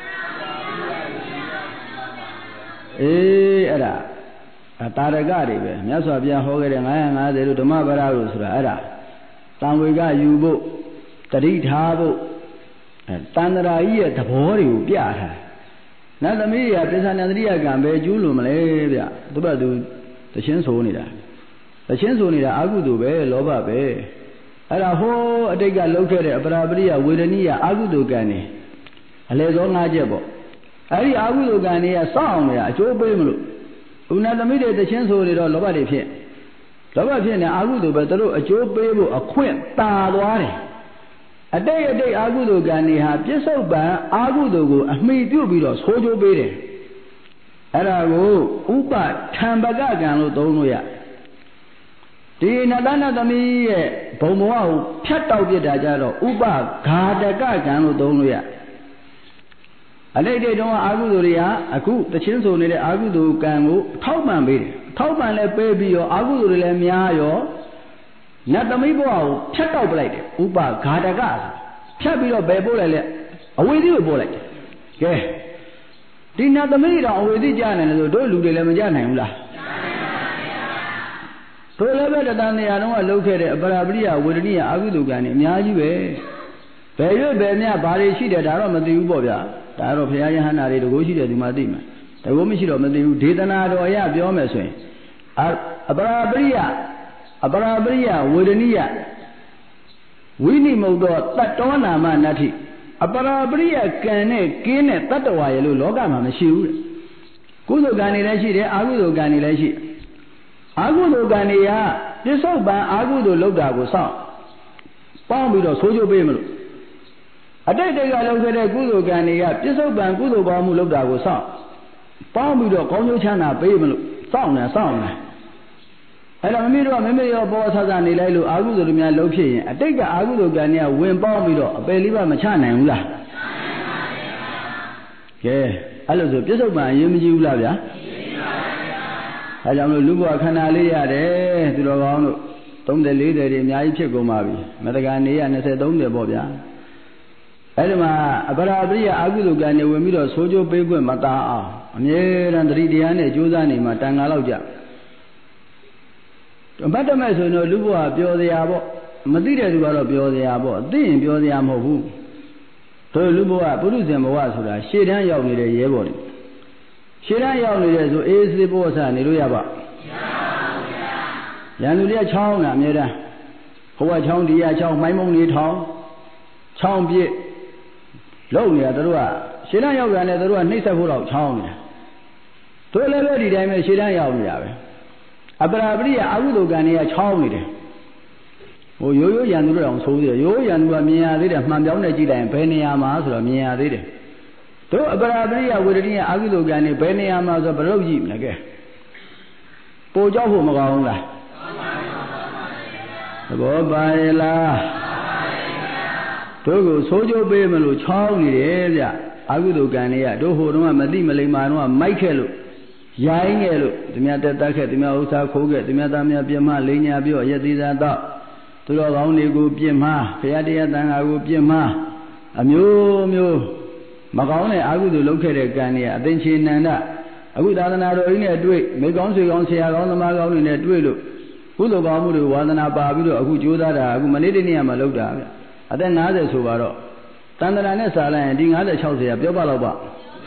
အဲ့ဒါတာရကတွေပဲမြတ်စွာဘုရားဟောခဲ့တဲ့950တို့ဓမ္မပဒတို့ဆိုတာအဲ့ဒါတံဝေကယူဖို့တတိထားဖို့တန္တရာကြီးရဲ့သဘောတွေကိုပြထားနတ်သမီးတွေကပိဿာနန္တရိယကံပဲကျူးလို့မလဲဗျသူ့ဘက်သူတခြင်းဆိုနေတာတခြင်းဆိုနေတာအာဟုတုပဲလောဘပဲအဲ့ဒါဟိုးအတိတ်ကလှုပ်ခဲ့တဲ့အပရာပရိယဝေဒနိယအာဟုတုကံနေအလေသော၅ချက်ပေါ့အဲ့ဒီအာဟုတုကံတွေကစောင့်နေတာအကျိုးပေးမလို့ဥနာသမီးတွေတခြင်းဆိုနေတော့လောဘတွေဖြစ်နေအာဟုတုပဲသူတို့အကျိုးပေးဖို့အခွင့်တာသွားတယ်အတိတ်အာဟုတုကံနေဟာပြစ္ဆုတ်ပံအာဟုတုကိုအမိပြုတ်ပြီးတော့ဆိုးကျိုးပေးတယ်အဲ့ဒါကိုဥပထံပကကံလို့သုံးလို့ရဒီနတနာသမီးရဲ့ဘုံဘဝကိုဖြတ်တောက်ပြစ်တာကြတော့ဥပဃာတကကံလို့သုံးလို့ရအတိတ်တုန်းကအာဟုတုတွေဟာအခုတခြင်းဆိုနေတဲ့အာဟုတုကံကိုထောက်ပံ့ပေးတယ်ထောက်ပံ့လဲပေးပြီးရောအာဟုတုတွေလည်းများရောနတ်သမီးဘဝကိုဖြတ်တောက်ပလိုက်တယ်ဥပဃာတကဖြတ်ပြီးတော့ဘယ်ပို့လိုက်လဲအဝေစီကိုပို့လိုက်တယ်ကဲဒီနတ်သမီးတော့အဝေစီကြားနေတယ်ဆိုတို့လူတွေလည်းမကြားနိုင်ဘူးလားတို့လည်းပဲတဏှာနေရာလုံးကလှုပ်ခဲ့တဲ့အပရာပရိယဝေဒနိယအာဟုတုကံနေအများကြီးပဲရွယ်မြဘာတွေရှိတယ်ဒါတော့မသိဘူးပေါ့ဗျာဒါတော့ဘုရားယဟန္တာတွေတကူရှိတယ်ဒီမှာသိမှာတကူမရှိတော့မသိဘူးဒေသနာတော်အရပြောမယ်ဆိုရင်အပရာပရိယဝေဒနိယဝိနိမုတ်တော်တတ္တောနာမနတ္ထိအပရာပရိယကံနဲ့ကင်းတဲ့တတ္တဝါရဲ့လို့လောကမှာမရှိဘူးတဲ့ကုသိုလ်ကံတွေလည်းရှိတယ်အကုသိုလ်ကံတွေလည်းရှိအကုသိုလ်ကံတွေကပြစ္ဆုတ်ပံအကုသိုလ်လောက်တာကိုစောင့်ပေါင်းပြီးတော့ဆိုးကျိုးပေးမလို့အတိတ်ကလုပ်ခဲ့တဲ့ကုသိုလ်ကံတွေကပြစ္ဆုတ်ပံကုသိုလ်ကောင်းမှုလောက်တာကိုစောင့်ပေါင်းပြီးတော့ကောင်းကျိုးချမ်းသာပေးမလို့စောင့်နေအဲ့တော့မိမိတို့ကမိမိရောဘောဆဆနေလိုက်လို့အာဟုသိုလ်တွေများလုံးဖြစ်ရင်အတိတ်ကအာဟုသိုလ်ကံတွေကဝင်ပေါင်းပြီးတော့အပယ်လေးပါမချနိုင်ဘူးလားကဲအဲ့လိုဆိုပြစ္ဆုတ်ပံအရင်မကြည့်ဘူးလားဗျာဒါကြောင့်လို့လူဘဝခန္ဓာလေးရတယ်သူတော်ကောင်းတို့30 40တွေအများကြီးဖြစ်ကုန်ပါပြီမတကနေရ20 30ပေါ့ဗျာအဲ့ဒီမှာအပရာပရိယအာဟုသိုလ်ကံတွေဝင်ပြီးတော့ဆိုးကျိုးပေးခွင့်မတားအောင်အမြဲတမ်းတတိတရားနဲ့ကြိုးစားနေမှတန်ခါလောက်ကြဘတ်တမဲ့ဆိုရင်တော့လူဘဝပြောစရာပေါ့မသိတဲ့သူကတော့ပြောစရာပေါ့သိရင်ပြောစရာမဟုတ်ဘူးတို့လူဘဝပုရုဇဉ်ဘဝဆိုတာရှေ့တန်းရောက်နေတဲ့ရဲဘော်တွေရှေ့တန်းရောက်နေတဲ့ဆိုအေးစေးဘောဆနေလို့ရပါရန်သူတွေကချောင်းတာအမြဲတမ်းဟိုကချောင်းဒီကချောင်းမိုင်းမုံနေထောင်ချောင်းပြစ်လုံနေတာတို့ကရှေ့တန်းရောက်ရတယ်တို့ကနှိမ့်ဆက်ဖို့တော့ချောင်းနေတာတို့လည်းပဲဒီတိုင်းပဲရှေ့တန်းရောက်နေတာပဲအပရာပရိယအာဟုသိုလ်ကံတွေကချောင်းနေတယ်ဟိုရိုးရိုးရန်သူတို့အောင်ဆိုးသေးတယ်ရိုးရန်သူကမြင်ရသေးတယ်မှန်ပြောင်းနေကြည့်လိုက်ရင်ဘယ်နေရာမှာဆိုတော့မြင်ရသေးတယ်တို့အပရာပရိယဝေဒနိယအာဟုသိုလ်ကံတွေဘယ်နေရာမှာဆိုဘယ်လိုကြည့်မလဲကဲပိုကြောက်ဖို့မကောင်းဘူးလားသဘောပါရဲ့လားတို့ကိုဆိုးကျိုးပေးမလို့ချောင်းနေတယ်ဗျအာဟုသိုလ်ကံတွေကတို့ဟိုတုန်းကမသိမလိမ္မာတော့မိုက်ခဲ့လို့ရိုင်းခဲ့လို့သူများတက်တက်ခဲ့သူများဥစ္စာခိုးခဲ့သူများသားများပြင်းမလိညာပြောရက်သေးသာတော့သူတော်ကောင်းတွေကိုပြင်းမဘုရားတရားတန်ခါကိုပြင်းမအမျိုးမျိုးမကောင်းတဲ့အာဟုသိုလ်လုပ်ခဲ့တဲ့ကံတွေကအသင်္ချေနန္ဒအခုသာသနာတော်ကြီးနဲ့တွေ့မိကောင်းဆွေကောင်းဆရာကောင်းသမားကောင်းတွေနဲ့တွေ့လို့ကုသိုလ်ကောင်းမှုတွေဝါသနာပါပြီးတော့အခုကြိုးစားတာအခုမနေ့တနေ့မှလုပ်တာဗျအသက်50ဆိုပါတော့တန်တရာနဲ့စာလိုက်ရင်ဒီ50 60ကပြောပါတော့ပါ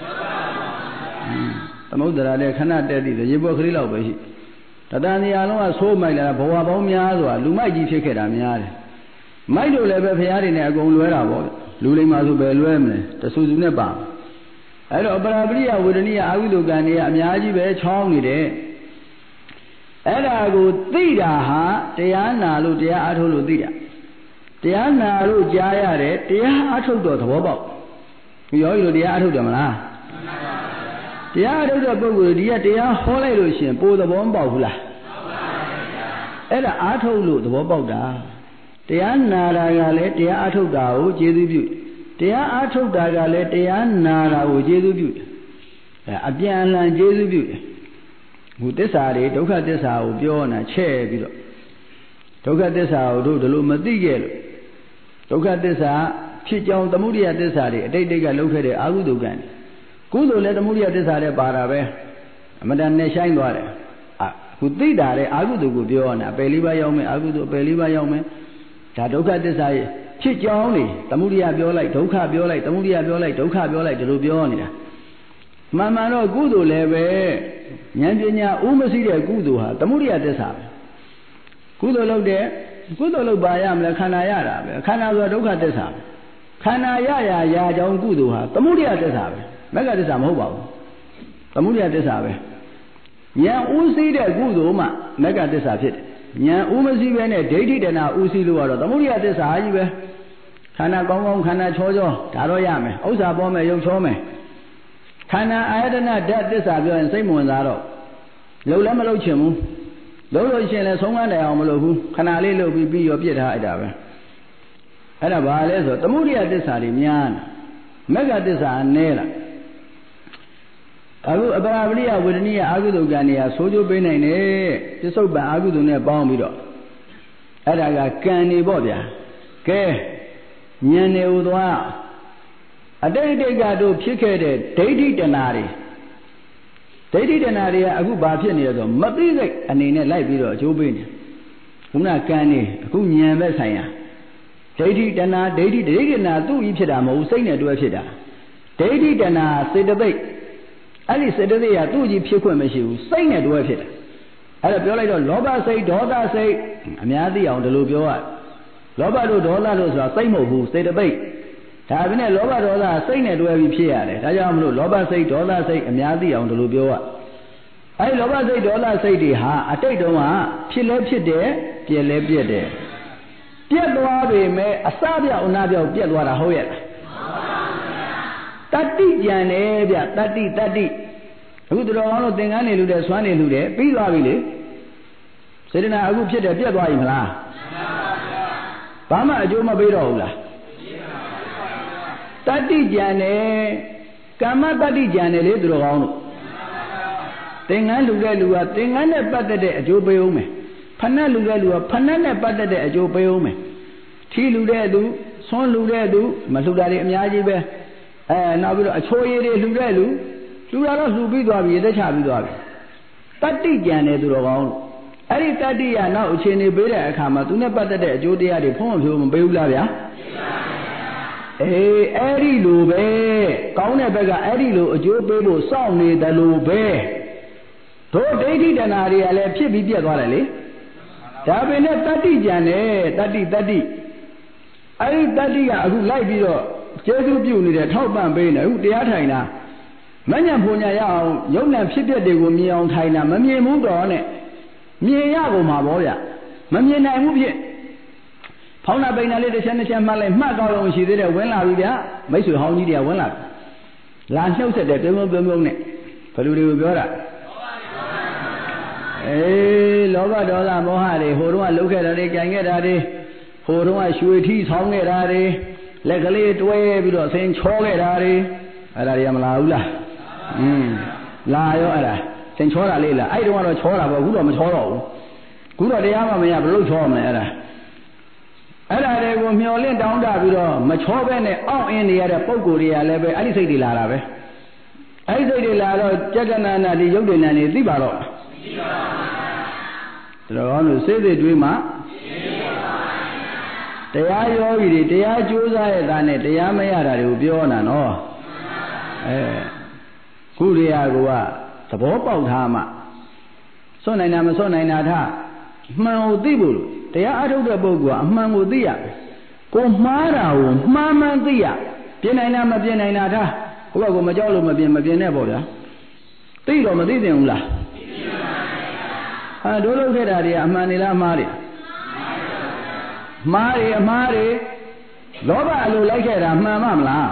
သမုဒ္ဒရာနဲ့ခဏတက်တည်ရေပေါ်ကလေးလောက်ပဲရှိတတန်တရားလုံးကဆိုးမိုက်လာဘဝပေါင်းများစွာလူမိုက်ကြီးဖြစ်ခဲ့တာများတယ်မိုက်လို့လည်းပဲဖရားတွေနဲ့အကုန်လွဲတာပေါ့လူလိမ္မာဆိုပဲလွဲမလဲတဆူဆူနဲ့ပါအဲ့တော့ပရာပရိယဝေဒနိယအာဟုသိုလ်ကံတွေကအများကြီးပဲချောင်းနေတယ်အဲ့ဒါကိုသိတာဟာတရားနာလို့တရားအားထုတ်လို့သိတာတရားနာလို့ကြားရတယ်တရားအားထုတ်တော့သဘောပေါက်ယောဂီတို့တရားအားထုတ်တယ်မလားတရားထုတ်တဲ့ပုဂ္ဂိုလ်ဒီကတရားဟောလိုက်လို့ရှင်ပိုသဘောမပေါက်ဘူးလားအဲ့ဒါအားထုတ်လို့သဘောပေါက်တာတရားနာတာကလည်းတရားအားထုတ်တာကိုကျေးဇူးပြုတရားအားထုတ်တာကလည်းတရားနာတာကိုကျေးဇူးပြုအပြန်အလှန်ကျေးဇူးပြုခုသစ္စာတွေဒုက္ခသစ္စာကိုပြောနေတာချဲ့ပြီးတော့ဒုက္ခသစ္စာကိုတို့ဒီလိုမသိခဲ့လို့ဒုက္ခသစ္စာဖြစ်ကြောင်းသမုဒိယသစ္စာတွေအတိတ်ကလုပ်ခဲ့တဲ့အာဟုသိုလ်ကံကုသိုလ်လည်းသမုဒိယသစ္စာနဲ့ပါတာပဲအမတန်နဲ့ဆိုင်သွားတယ်အခုသိတာတဲ့အာဟုသိုလ်ကိုပြောနေတာပယ်လေးပါးရောက်မယ်အာဟုသိုလ်ပယ်လေးပါးရောက်မယ်ဒါဒုက္ခသစ္စာရဲ့ဖြစ်ကြောင်းလေသမုဒိယပြောလိုက်ဒုက္ခပြောလိုက်သမုဒိယပြောလိုက်ဒုက္ခပြောလိုက်ဒီလိုပြောနေတာမှန်မှန်တော့ကုသိုလ်လည်းပဲဉာဏ်ပညာဥမရှိတဲ့ကုသိုလ်ဟာသမုဒိယသစ္စာပဲကုသိုလ်လုပ်တဲ့ကုသိုလ်လုပ်ပါရမလဲခန္ဓာရတာပဲခန္ဓာဆိုဒုက္ခသစ္စာခန္ဓာရကြောင်းကုသိုလ်ဟာသမုဒိယသစ္စာပဲမဂ္ဂသစ္စာမဟုတ်ပါဘူးသမုဒိယသစ္စာပဲဉာဏ်ဥသိတဲ့ကုသိုလ်မှမဂ္ဂသစ္စာဖြစ်တယ်ဉာဏ်ဥမရှိပဲနဲ့ဒိဋ္ဌိတဏဥသိလို့ကတော့သမုဒိယသစ္စာကြီးပဲခန္ဓာကောင်းကောင်းခန္ဓာချောဒါတော့ရမယ်ဥစ္စာပေါ်မယ်ယုံချောမယ်ခန္ဓာအာယတနာဓာတ်သစ္စာပြောရင်စိတ်မဝင်စားတော့လုံလည်းမလုံချင်ဘူးလုံလို့ရှိရင်လည်းဆုံးမနိုင်အောင်မလုပ်ဘူးခဏလေးလုပ်ပြီးရောပြစ်ထားလိုက်တာပဲအဲ့ဒါဘာလဲဆိုသမုဒိယသစ္စာတွေများမဂ္ဂသစ္စာနည်းလားအခုအပရာပရိယဝေဒနိယအာဟုသိုလ်ကံတွေကဆိုးကျိုးပေးနိုင်တယ်ပြစ္ဆုတ်ပံအာဟုသိုလ်နဲ့ပေါင်းပြီးတော့အဲ့ဒါကကံနေပေါ့ဗျာကဲဉာဏ်နေဥသွားအတိတ်ကတို့ဖြစ်ခဲ့တဲ့ဒိဋ္ဌိတဏှာတွေဒိဋ္ဌိတဏှာတွေကအခုဘာဖြစ်နေလဲဆိုမသိစိတ်အနေနဲ့လိုက်ပြီးတော့အကျိုးပေးနေခုနကံနေအခုဉာဏ်ပဲဆိုင်ရာဒိဋ္ဌိတဏှာဒိဋ္ဌိတဏှာသူ့ကြီးဖြစ်တာမဟုတ်စိတ်နဲ့တွဲဖြစ်တာဒိဋ္ဌိတဏှာစေတသိက်အဲ့ဒီစေတသိက်ကသူ့ကြီးဖြစ်ခွင့်မရှိဘူးစိတ်နဲ့တွဲဖြစ်တာအဲ့ဒါပြောလိုက်တော့လောဘစိတ်ဒေါသစိတ်အများသိအောင်ဒီလိုပြောရလောဘတို့ဒေါသတို့ဆိုတာစိတ်မဟုတ်ဘူးစေတသိက်ဒါပြင်နဲ့လောဘဒေါသစိတ်နဲ့တွဲပြီးဖြစ်ရတယ်ဒါကြောင့်မလို့လောဘစိတ်ဒေါသစိတ်အများသိအောင်ဒီလိုပြောရအဲ့ဒီလောဘစိတ်ဒေါသစိတ်တွေဟာအတိတ်တုန်းကဖြစ်လဲဖြစ်တယ်ပြက်လဲပြက်တယ်ပြက်သွားပေမဲ့အစပြောက်အနာပြောက်ပြက်သွားတာဟုတ်ရဲ့လားတတိကြံတယ်ဗျတတိအခုတော်ကောင်းလို့သင်္ကန်းနေလူတဲ့ဆွမ်းနေလူတဲ့ပြီးသွားပြီလေစေတနာအခုဖြစ်တယ်ပြက်သွားပြီမလားဘာမှအကျိုးမပေးတော့ဘူးလားတတိကြံတယ်ကာမတတိကြံတယ်လေသူတော်ကောင်းလို့သင်္ကန်းလူတဲ့လူကသင်္ကန်းနဲ့ပတ်သက်တဲ့အကျိုးပေးအောင်မယ်ဖဏတ်လူတဲ့လူကဖဏတ်နဲ့ပတ်သက်တဲ့အကျိုးပေးအောင်မယ်ထီလူတဲ့သူဆွမ်းလူတဲ့သူမလှူတာတွေအများကြီးပဲနောက်ပြီးတော့အချိုးရည်တွေလှူတဲ့လူလှူတာတော့လှူပြီးသွားပြီသက်ချပြီးသွားပြီတတိကြံတယ်သူတော်ကောင်းလို့အဲ့ဒီတတိယနောက်အခြေအနေပေးတဲ့အခါမှာသူနဲ့ပတ်သက်တဲ့အကျိုးတရားတွေဖုံးမဖြိုးမပေးဘူးလားဗျာအဲ့ဒီလိုပဲကောင်းတဲ့ဘက်ကအဲ့ဒီလိုအကျိုးပေးဖို့စောင့်နေတယ်လို့ပဲတို့ဒိဋ္ဌိတဏှာတွေကလည်းဖြစ်ပြီးပြတ်သွားတယ်လေဒါပေမဲ့တတိကြံတယ်တတိအဲ့ဒီတတိကအခုလိုက်ပြီးတော့ကျေစုပြုနေတဲ့ထောက်ပံ့ပေးနေအခုတရားထိုင်တာမညံဖုန်ညာရအောင်ယုံ nant ဖြစ်ပျက်တွေကိုမြင်အောင်ထိုင်တာမမြင်ဘူးတော့နဲ့မြင်ရကုန်မှာဗောဗျမမြင်နိုင်ဘူးဖြစ်ဖောင်းနာပိန်နာလေးတစ်ချက်နှစ်ချက်မှတ်လိုက်မှတ်ကောက်လို့ရှိသေးတယ်ဝင်လာပြီဗျမိတ်ဆွေဟောင်းကြီးတွေကဝင်လာလာနှုတ်ဆက်တယ်ပြုံးနဲ့ဘယ်လိုတွေကိုပြောတာလောဘဒေါသမောဟတွေဟိုတုန်းကလုပ်ခဲ့တာတွေကြံခဲ့တာတွေဟိုတုန်းကရွှေထီးဆောင်းခဲ့တာတွေလက်ကလေးတွဲပြီးတော့ဆင်းချောခဲ့တာတွေအဲ့ဒါတွေကမလာဘူးလားလာရောအဲ့ဒါဆင်းချောတာလေးလားအဲ့တုန်းကတော့ချောတာပေါ့အခုတော့မချောတော့ဘူးခုတော့တရားမှမရဘယ်လိုချောမလဲအဲ့ဒါတွေကိုမျောလင့်တောင်းတပြီးတော့မချောပဲနဲ့အောင့်အင်းနေရတဲ့ပုံကိုယ်တွေကလည်းပဲအဲ့ဒီစိတ်တွေလာတာပဲအဲ့ဒီစိတ်တွေလာတော့ကြက္ကနာနာဒီရုပ်တည်နေသိပါတော့သိပါပါတော်ကောင်းလို့စိတ်တွေတွေးမှတရားယောဂီတွေတရားကြိုးစားရတဲ့နဲ့တရားမရတာတွေကိုပြောတာနော်ခုတရားကသဘောပေါက်ထားမှစွန့်နိုင်တာမစွန့်နိုင်တာထားမှန်ကိုသိဖို့လို့တရားအထုတ်တဲ့ပုဂ္ဂိုလ်ကအမှန်ကိုသိရကိုမှားတာကိုမှန်မှန်သိရပြင်နိုင်တာမပြင်နိုင်တာထားဘုရားကမကြောက်လို့မပြင်နဲ့ပေါ့ဗျာသိတော့မသိသင့်ဘူးလားတို့လုပ်ခဲ့တာတွေကအမှန်နေလားအမှားတွေအမှားတွေလောဘအလိုလိုက်ခဲ့တာမှန်မလား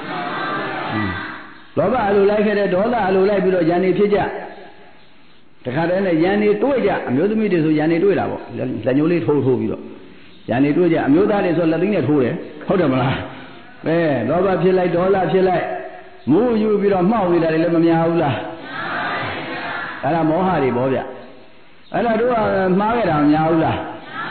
လောဘအလိုလိုက်ခဲ့တဲ့ဒေါသအလိုလိုက်ပြီးတော့ယန္တိဖြစ်ကြတခါတည်းနဲ့ယန္တိတွေးကြအမျိုးသမီးတွေဆိုယန္တိတွေးတာပေါ့လက်ညှိုးလေးထိုးပြီးတော့ယန္တိတွေးကြအမျိုးသားတွေဆိုလက်သိန်းနဲ့ထိုးတယ်ဟုတ်တယ်မလားလောဘဖြစ်လိုက်ဒေါသဖြစ်လိုက်မူးယူပြီးတော့မှောက်နေတာတွေလည်းမများဘူးလားအဲ့ဒါမောဟတွေပေါ့ဗျအဲ့ဒါတို့ကမှားခဲ့တာမများဘူးလား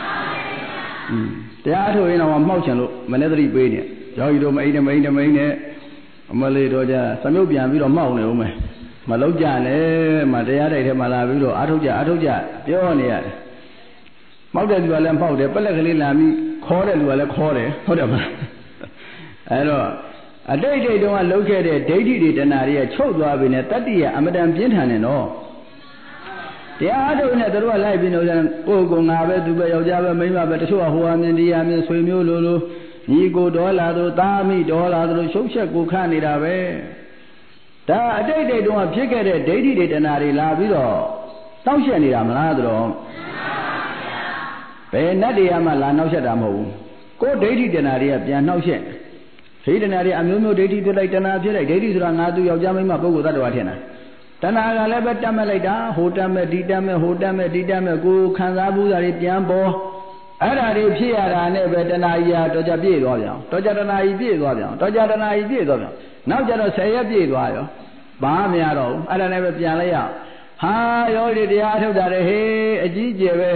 တရားအထုတ်ရင်တော့မှောက်ချင်လို့မနေ့သတိပေးနေယောဂီတို့မအိမ်နဲ့အမလေးတော့ကြစမြုပ်ပြန်ပြီးတော့မှောက်နေဦးမယ်မလောက်ကြနဲ့မတရားတိုက်ထဲမှာလာပြီးတော့အထုတ်ကြပြောနေရတယ်မှောက်တဲ့လူကလည်းမှောက်တယ်ပက်လက်ကလေးလာပြီးခေါ်တဲ့လူကလည်းခေါ်တယ်ဟုတ်တယ်မလားအဲ့တော့အတိတ်တုန်းကလုပ်ခဲ့တဲ့ဒိဋ္ဌိတွေတဏှာတွေကချုပ်သွားပြီနဲ့တတ္တိယအမတန်ပြင်းထန်နေတော့တရားအထုတ်နဲ့တို့ကလိုက်ပြီးတော့ကိုယ်ကငါပဲသူပဲယောက်ျားပဲမိန်းမပဲတချို့ကဟိုအမြင်တရားမြင်ဆွေမျိုးလိုညီကိုဒေါ်လာတို့သားမိဒေါ်လာတို့ရှုပ်ချက်ကိုခန့်နေတာပဲဒါအတိတ်တုန်းကဖြစ်ခဲ့တဲ့ဒိဋ္ဌိတွေတဏှာတွေလာပြီးတော့တောက်ရှက်နေတာမလားသူတော်ဘယ်နတ်တရားမှလာနှောက်ရှက်တာမဟုတ်ဘူးကိုယ်ဒိဋ္ဌိတဏှာတွေကပြန်နှောက်ရှက်ဒိဋ္ဌိတဏှာတွေအမျိုးမျိုးဒိဋ္ဌိဖြစ်လိုက်တဏှာဖြစ်လိုက်ဒိဋ္ဌိဆိုတာငါသူယောက်ျားမိန်းမပုဂ္ဂိုလ်သတ္တဝါထင်တာတဏှာကလည်းပဲတတ်မဲ့လိုက်တာဟိုတတ်မဲ့ဒီတတ်မဲ့ဟိုတတ်မဲ့ဒီတတ်မဲ့ကိုခံစားမှုတွေပြန်ပေါ်အဲ့ဒါတွေဖြစ်ရတာနဲ့ပဲတဏှာကြီးဟာတော်ကြပြည့်သွားပြန်တော်ကြတဏှာကြီးပြည့်သွားပြန်တော်ကြတဏှာကြီးပြည့်သွားပြန်နောက်ကျတော့10ရက်ပြည့်သွားရောဘာမှမရတော့ဘူးအဲ့ဒါနဲ့ပဲပြန်လိုက်ရဟာယောဂီတရားထုတ်တာလေဟေးအကြီးကျယ်ပဲ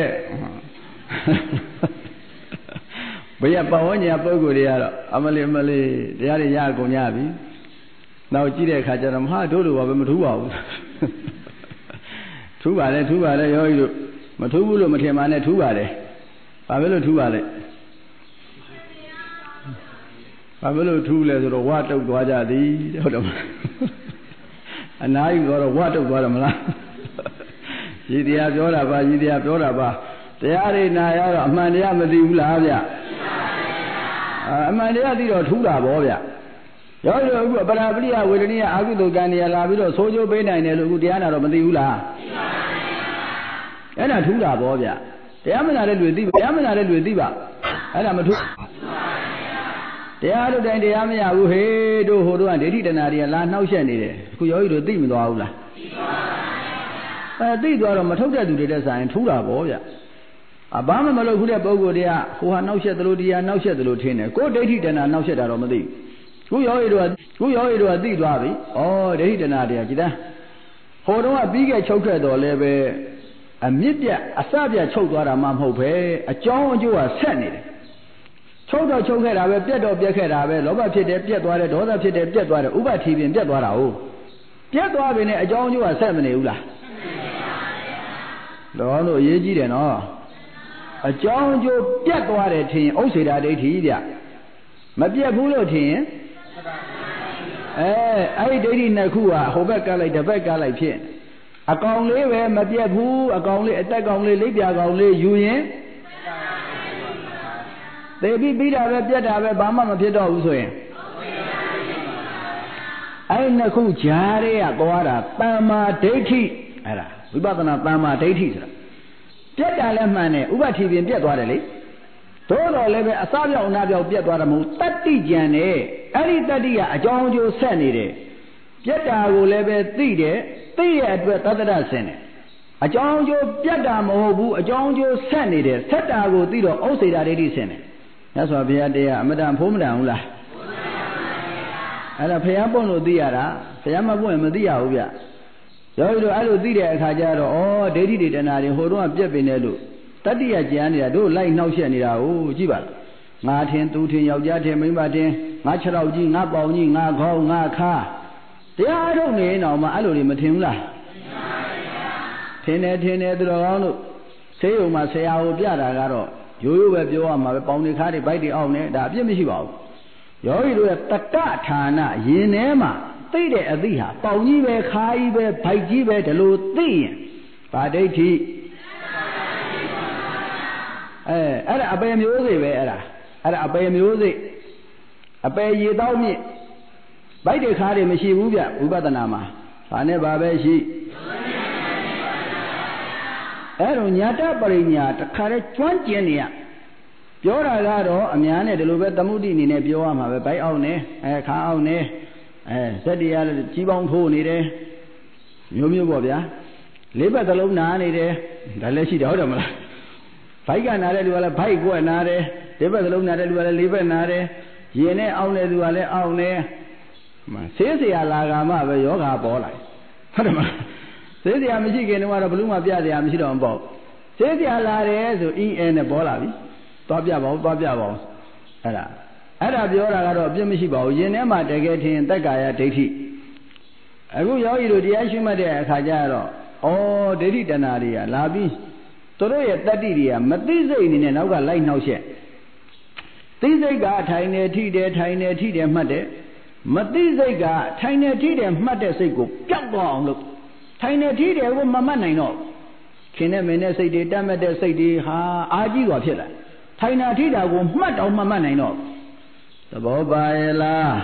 ဘယ်ပဝန်းကျင်ပုဂ္ဂိုလ်တွေကတော့အမလေးတရားတွေရကုန်ကြပြီနောက်ကြည့်တဲ့အခါကျတော့မဟာတို့လိုပါပဲမထူးပါဘူးထူးပါလေယောဂီတို့မထူးဘူးလို့မထင်ပါနဲ့ထူးပါလေဘာပဲလို့ထူးပါလဲဘာဖြစ်လို့ထူးလဲဆိုတော့ဝါတုတ်သွားကြသည်ဟုတ်တယ်မလားအနာကြီးတော့ဝါတုတ်သွားတယ်မလားရည်တရားပြောတာပါရည်တရားပြောတာပါတရားတွေနာရတော့အမှန်တရားမသိဘူးလားဗျအမှန်တရားသိတော့ထူးတာဗောဗျရောရောအခုပရာပရိယဝေဒနိယအာဟုတုကံနေရလာပြီးတော့ဆိုးကျိုးပေးနိုင်တယ်လို့အခုတရားနာတော့မသိဘူးလားအဲ့ဒါထူးတာဗောဗျတရားမနာတဲ့လူသိပါတရားမနာတဲ့လူသိပါအဲ့ဒါမထူးတရားတို့တိုင်းတရားမရဘူးဟေးတို့ဟိုတို့ကဒိဋ္ဌိတဏှာတွေကလာနှောက်ယှက်နေတယ်အခုယောဂီတို့သိမသွားဘူးလားသိသွားတော့မထုတ်တဲ့သူတွေတဲ့ဆိုင်ထူးတာဗောဗျဘာမှမလုပ်ခုတဲ့ပုဂ္ဂိုလ်တွေကဟိုဟာနှောက်ယှက်သလိုတရားနှောက်ယှက်သလိုထင်းတယ်ကိုယ်ဒိဋ္ဌိတဏှာနှောက်ယှက်တာတော့မသိဘူးခုယောဂီတို့ကသိသွားပြီဩဒိဋ္ဌိတဏှာတွေကကြည်သားဟိုတော့ကပြီးခဲ့ချုပ်ခဲ့တော်လဲပဲအမြင့်ပြအစပြချုပ်သွားတာမှမဟုတ်ပဲအကြောင်းအကျိုးကဆက်နေတယ်ချုပ်တော့ချုပ်ခဲ့တာပဲပြက်တော့ပြက်ခဲ့တာပဲလောဘဖြစ်တယ်ပြက်သွားတယ်ဒေါသဖြစ်တယ်ပြက်သွားတယ်ဥပတိပြင်ပြက်သွားတာဟုတ်ပြက်သွားပြီနဲ့အကြောင်းအကျိုးကဆက်မနေဘူးလားတော်တို့အရေးကြီးတယ်နော်အကြောင်းအကျိုးပြက်သွားတယ်ထင်ဥစ္စေတာဒိဋ္ဌိဗျမပြက်ဘူးလို့ထင်အဲ့ဒီဒိဋ္ဌိနှစ်ခုကဟိုဘက်ကလိုက်တစ်ဘက်ကလိုက်ဖြစ်အကောင်လေးပဲမပြက်ဘူးအကောင်လေးအတက်ကောင်လေးလိပ်ပြကောင်လေးယူရင်သေပြီးတာပဲပြက်တာပဲဘာမှမဖြစ်တော့ဘူးဆိုရင်အဲ့နှစ်ခုကြားရဲကသွားတာတမ္မာဒိဋ္ဌိအဲ့ဒါဝိပဿနာတမ္မာဒိဋ္ဌိဆိုတာပြက်တာလည်းမှန်တယ်ဥပတိပြင်ပြက်သွားတယ်လေသို့တော်လည်းပဲအစပြောက်အနာပြောက်ပြက်သွားတယ်မဟုတ်တတ္တိကြံတယ်အဲ့ဒီတတ္တိကအကြောင်းအကျိုးဆက်နေတယ်ပြက်တာကိုလည်းပဲသိတယ်သိရဲ့အတွက်သတ္တရဆင်တယ်အကြောင်းအကျိုးပြတ်တာမဟုတ်ဘူးအကြောင်းအကျိုးဆက်နေတယ်ဆက်တာကိုသိတော့ဥစ္စေတာဒိဋ္ဌိဆင်တယ်မြတ်စွာဘုရားတရားအမတန်ဖိုးမတန်ဘူးလားအဲ့ဒါဘုရားပွင့်လို့သိရတာဘုရားမပွင့်မသိရဘူးဗျယောဂီတို့အဲ့လိုသိတဲ့အခါကျတော့ဩဒိဋ္ဌိတွေတဏှာတွေဟိုတော့ပြက်ပင်တယ်လို့တတ္တိယကြံနေတာတို့လိုက်နှောက်ယှက်နေတာဟုတ်ကြည့်ပါလားငါထင်သူထင်ယောက်ျားထင်မိန်းမထင်ငါခြေထောက်ကြီးငါပေါင်ကြီးငါခေါင်းငါခါတရားထုတ်နေအောင်မှအဲ့လိုတွေမထင်ဘူးလားထင်တယ်သူတော်ကောင်းတို့ဆေးရုံမှာဆရာကိုပြတာကတော့ရိုးရိုးပဲပြောရမှာပဲပေါင်တွေခါတွေဗိုက်တွေအောက်နေဒါအပြစ်မရှိပါဘူးယောဂီတို့ရဲ့တတ္တဌာနရင်ထဲမှာသိတဲ့အသိဟာပေါင်ကြီးပဲခါကြီးပဲဗိုက်ကြီးပဲဒီလိုသိရင်ဗာဒိဋ္ဌိအဲ့ဒါအပယ်မျိုးစေ့ပဲအဲ့ဒါအပယ်မျိုးစေ့အပယ်ရေတောက်မြင့်ဗိုက်တွေခါတွေမရှိဘူးဗျဝိပဿနာမှာဒါနဲ့ဘာပဲရှိအဲ့တော့ညာတပရိညာတခါတည်းကျွမ်းကျင်နေရပြောတာကတော့အများနဲ့ဒီလိုပဲသမုဒိအနေနဲ့ပြောရမှာပဲဗိုက်အောင်နေခါအောင်နေစက်တရားကြီးပေါင်းထိုးနေတယ်မျိုးပေါ့ဗျာလေးဘက်သလုံးနာနေတယ်ဒါလည်းရှိတယ်ဟုတ်တယ်မလားဗိုက်ကနာတဲ့လူကလည်းဗိုက်ကွက်နာတယ်လေးဘက်သလုံးနာတဲ့လူကလည်းလေးဘက်နာတယ်ရင်နဲ့အောင်းတဲ့လူကလည်းအောင်းတယ်ဆေးစရာလာကမှပဲယောဂါပေါ်လာဟုတ်တယ်မလားဆေးစရာမရှိခင်တော့ဘလူးမှပြစရာမရှိတော့ပေါ့ဆေးစရာလာတယ်ဆိုအင်းအဲနဲ့ပေါ်လာပြီသွားပြပါဦးအဲ့ဒါပြောတာကတော့အပြစ်မရှိပါဘူးယင်ထဲမှာတကယ်ထင်သက်ကာယဒိဋ္ဌိအခုယောဂီတို့တရားရှိမှတ်တဲ့အခါကျတော့ဒိဋ္ဌိတဏှာတွေကလာပြီးသူတို့ရဲ့တတ္တိတွေကမသိစိတ်အနေနဲ့နောက်ကလိုက်နှောက်ရှက်သိစိတ်ကထိုင်နေထိတယ်ထိုင်နေထိတယ်မှတ်တယ်မသိစိတ်ကထိုင်နေထိတယ်မှတ်တဲ့စိတ်ကိုပျောက်သွားအောင်လို့ထိုင်နေထိတယ်ကိုမမှတ်နိုင်တော့ခင်နဲ့မင်းနဲ့စိတ်တွေတတ်မဲ့တဲ့စိတ်တွေဟာအာကြီးစွာဖြစ်လာထိုင်နာထိတာကိုမှတ်တော့မမှတ်နိုင်တော့သဘောပါရဲ့လား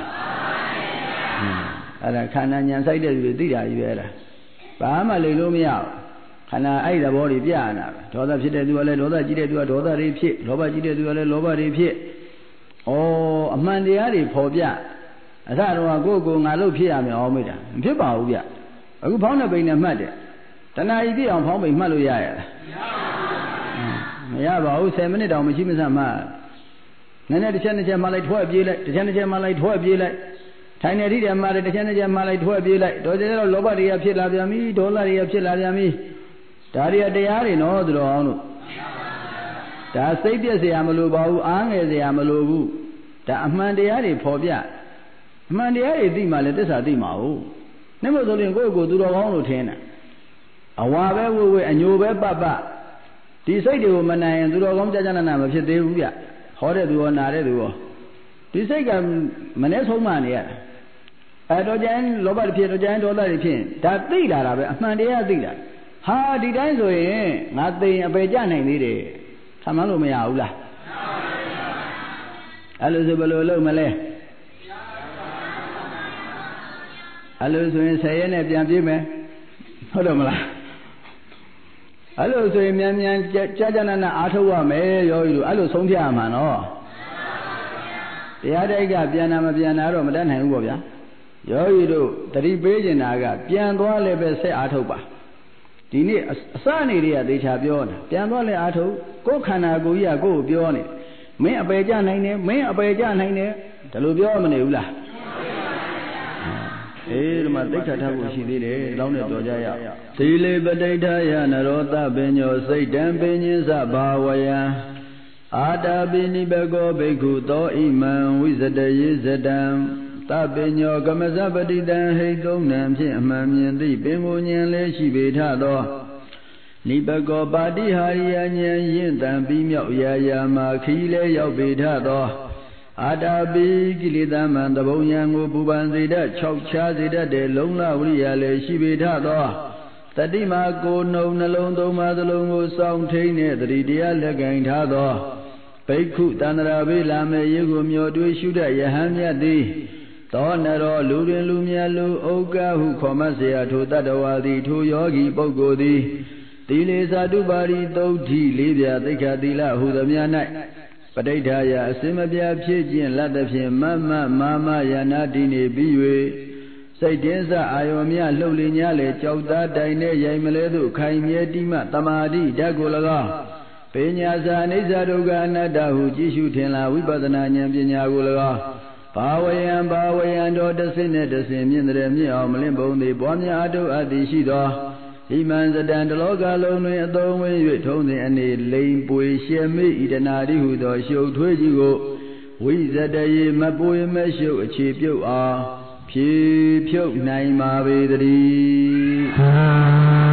အဲ့ဒါခန္ဓာဉာဏ်စိုက်တဲ့လူတွေသိတာကြီးပဲလားဘာမှလိမ်လို့မရဘူးခန္ဓာအဲ့ဒီသဘောတွေပြရတာပဲဒေါသဖြစ်တဲ့သူကလည်းဒေါသကြီးတဲ့သူကဒေါသတွေဖြစ်လောဘကြီးတဲ့သူကလည်းလောဘတွေဖြစ်အမှန်တရားတွေဖော်ပြအစတော့ကိုယ်ငါလို့ဖြစ်ရမယ်အောင်မေးတာမဖြစ်ပါဘူးဗျအခုဖောင်းတဲ့ပိန်နဲ့မှတ်တယ်တဏှာကြီးပြည့်အောင်ဖောင်းပိန်မှတ်လို့ရရလားမရပါဘူး10မိနစ်တောင်မရှိမစမှနည်းနည်းတစ်ချက်နှစ်ချက်မှလိုက်ထွက်ပြေးလိုက်တစ်ချက်နှစ်ချက်မှလိုက်ထွက်ပြေးလိုက်ထိုင်နေထိတယ်မှလည်းတစ်ချက်နှစ်ချက်မှလိုက်ထွက်ပြေးလိုက်တော့ကျတော့လောဘတွေကဖြစ်လာပြန်ပြီဒေါသတွေကဖြစ်လာပြန်ပြီဒါတွေကတရားတွေနော်သူတော်အောင်တို့ဒါစိတ်ပြည့်စရာမလိုပါဘူးအားငယ်စရာမလိုဘူးဒါအမှန်တရားတွေဖော်ပြအမှန်တရားတွေသိမှလည်းသစ္စာသိမှာဟုတ်နှိမ့်မဆိုရင်ကိုယ့်ကိုယ်သူတော်ကောင်းလို့ထင်တာအဝါပဲဝေအညိုပဲပပဒီစိတ်တွေကိုမနိုင်ရင်သူတော်ကောင်းကြာကြာနာနာမဖြစ်သေးဘူးဗျဟောတဲ့သူရောနာတဲ့သူရောဒီစိတ်ကမနဲ့ဆုံးမှနေရတော့ကျန်လောဘတွေဖြစ်တော့ကျန်ဒေါသတွေဖြစ်ဒါသိလာတာပဲအမှန်တရားသိလာဟာဒီတိုင်းဆိုရင်ငါသိရင်အပေကြနိုင်သေးတယ်ထမ်းလို့မရဘူးလားအဲ့လိုဆိုဘယ်လိုလုပ်မလဲအဲ့လိုဆိုရင်10ရက်နဲ့ပြန်ပြေးမယ်ဟုတ်တယ်မလားအဲ့လိုဆိုရင်မြန်မြန်ကြာနာအားထုတ်ရမယ်ယောဂီတို့အဲ့လိုဆုံးဖြတ်ရမှာနော်တရားတိုက်ကပြန်တာမပြန်တာတော့မတတ်နိုင်ဘူးပေါ့ဗျာယောဂီတို့တတိပေးကျင်တာကပြန်သွားလည်းပဲဆက်အားထုတ်ပါဒီနေ့အစနေတွေကသေချာပြောတာပြန်သွားလည်းအားထုတ်ကိုယ်ခန္ဓာကိုယ်ကြီးကကိုယ်ကိုပြောနေမင်းအပေကြနိုင်တယ်မင်းအပေကြနိုင်တယ်ဒါလိုပြောမနေဘူးလားဒီမှာသိက္ခာထားဖို့ရှိသေးတယ်လောင်းနဲ့ပြောကြရအောင်သီလေပဋိဋ္ဌာယနရောသပင်ညောစိတ်တံပင်ညင်းစဘာဝယံအာတာပိနိဘကောဘိက္ခုသောဣမံဝိဇတယေဇတံသပင်ညောကမဇပတိတံဟိတုံနံဖြင့်အမှန်မြင်သည်ပင်ကိုဉဏ်လေးရှိပေထသောနိဘကောပါတိဟာရိယဉာဏ်ရင့်တံပြီးမြောက်ရာယာမှာခီးလဲရောက်ပေထသောအာတာပိကိလေသာမံသဘုံယံကိုပူပန်စေတတ်၆ခြားစေတတ်တဲ့လုံလဝိရိယလည်းရှိပေထသောတတိမာကိုနှုံနှလုံးသုံးပါးသလုံးကိုစောင့်ထိန်တဲ့တတိတရားလက်ကင်ထားသောဘိက္ခုတန္တရာဘေးလာမဲ့ရေကိုမျောတွေးရှုတတ်ယဟန်မြတ်သည်သောနရောလူတွင်လူမြတ်လူဩကဟုခေါ်မเสียထိုတတ္တဝါသည်ထိုယောဂီပုဂ္ဂိုလ်သည်သီလေသာတုပါရီသုတ်တိလေးပြသိက္ခာသီလဟုသမျှ၌ပဋိဋ္ဌာယအစင်မပြဖြစ်ခြင်းလက်သဖြင့်မမမာမယာနာတိနေပြီး၍စိတ်တင်းစအာယောမြလှုပ်လင်းများလေကြောက်သားတိုင်နဲ့ရိုင်မလဲသို့ခိုင်မြဲတိမတမာတိဓာတ်ကို၎င်းပညာစာအိဋ္ဌဒုက္ခအနတ္တဟုကြည့်ရှုထင်လာဝိပဿနာဉာဏ်ပညာကို၎င်းဘာဝယံတော်တဆင့်နဲ့တဆင့်မြင့်တဲ့မြင့်အောင်မလင့်ပုံသည်ပွားများအထုအပ်သည်ရှိသောဣမံစတံတလောကလုံးတွင်အသုံးဝင်၍ထုံးသည်အနေလိမ်ပွေရှေမိဣတနာတိဟုသောရှုပ်ထွေးကြီးကိုဝိဇတယေမပွေမရှုပ်အခြေပြုတ်အောင်ဖြည့်ဖြုတ်နိုင်ပါပေတည်း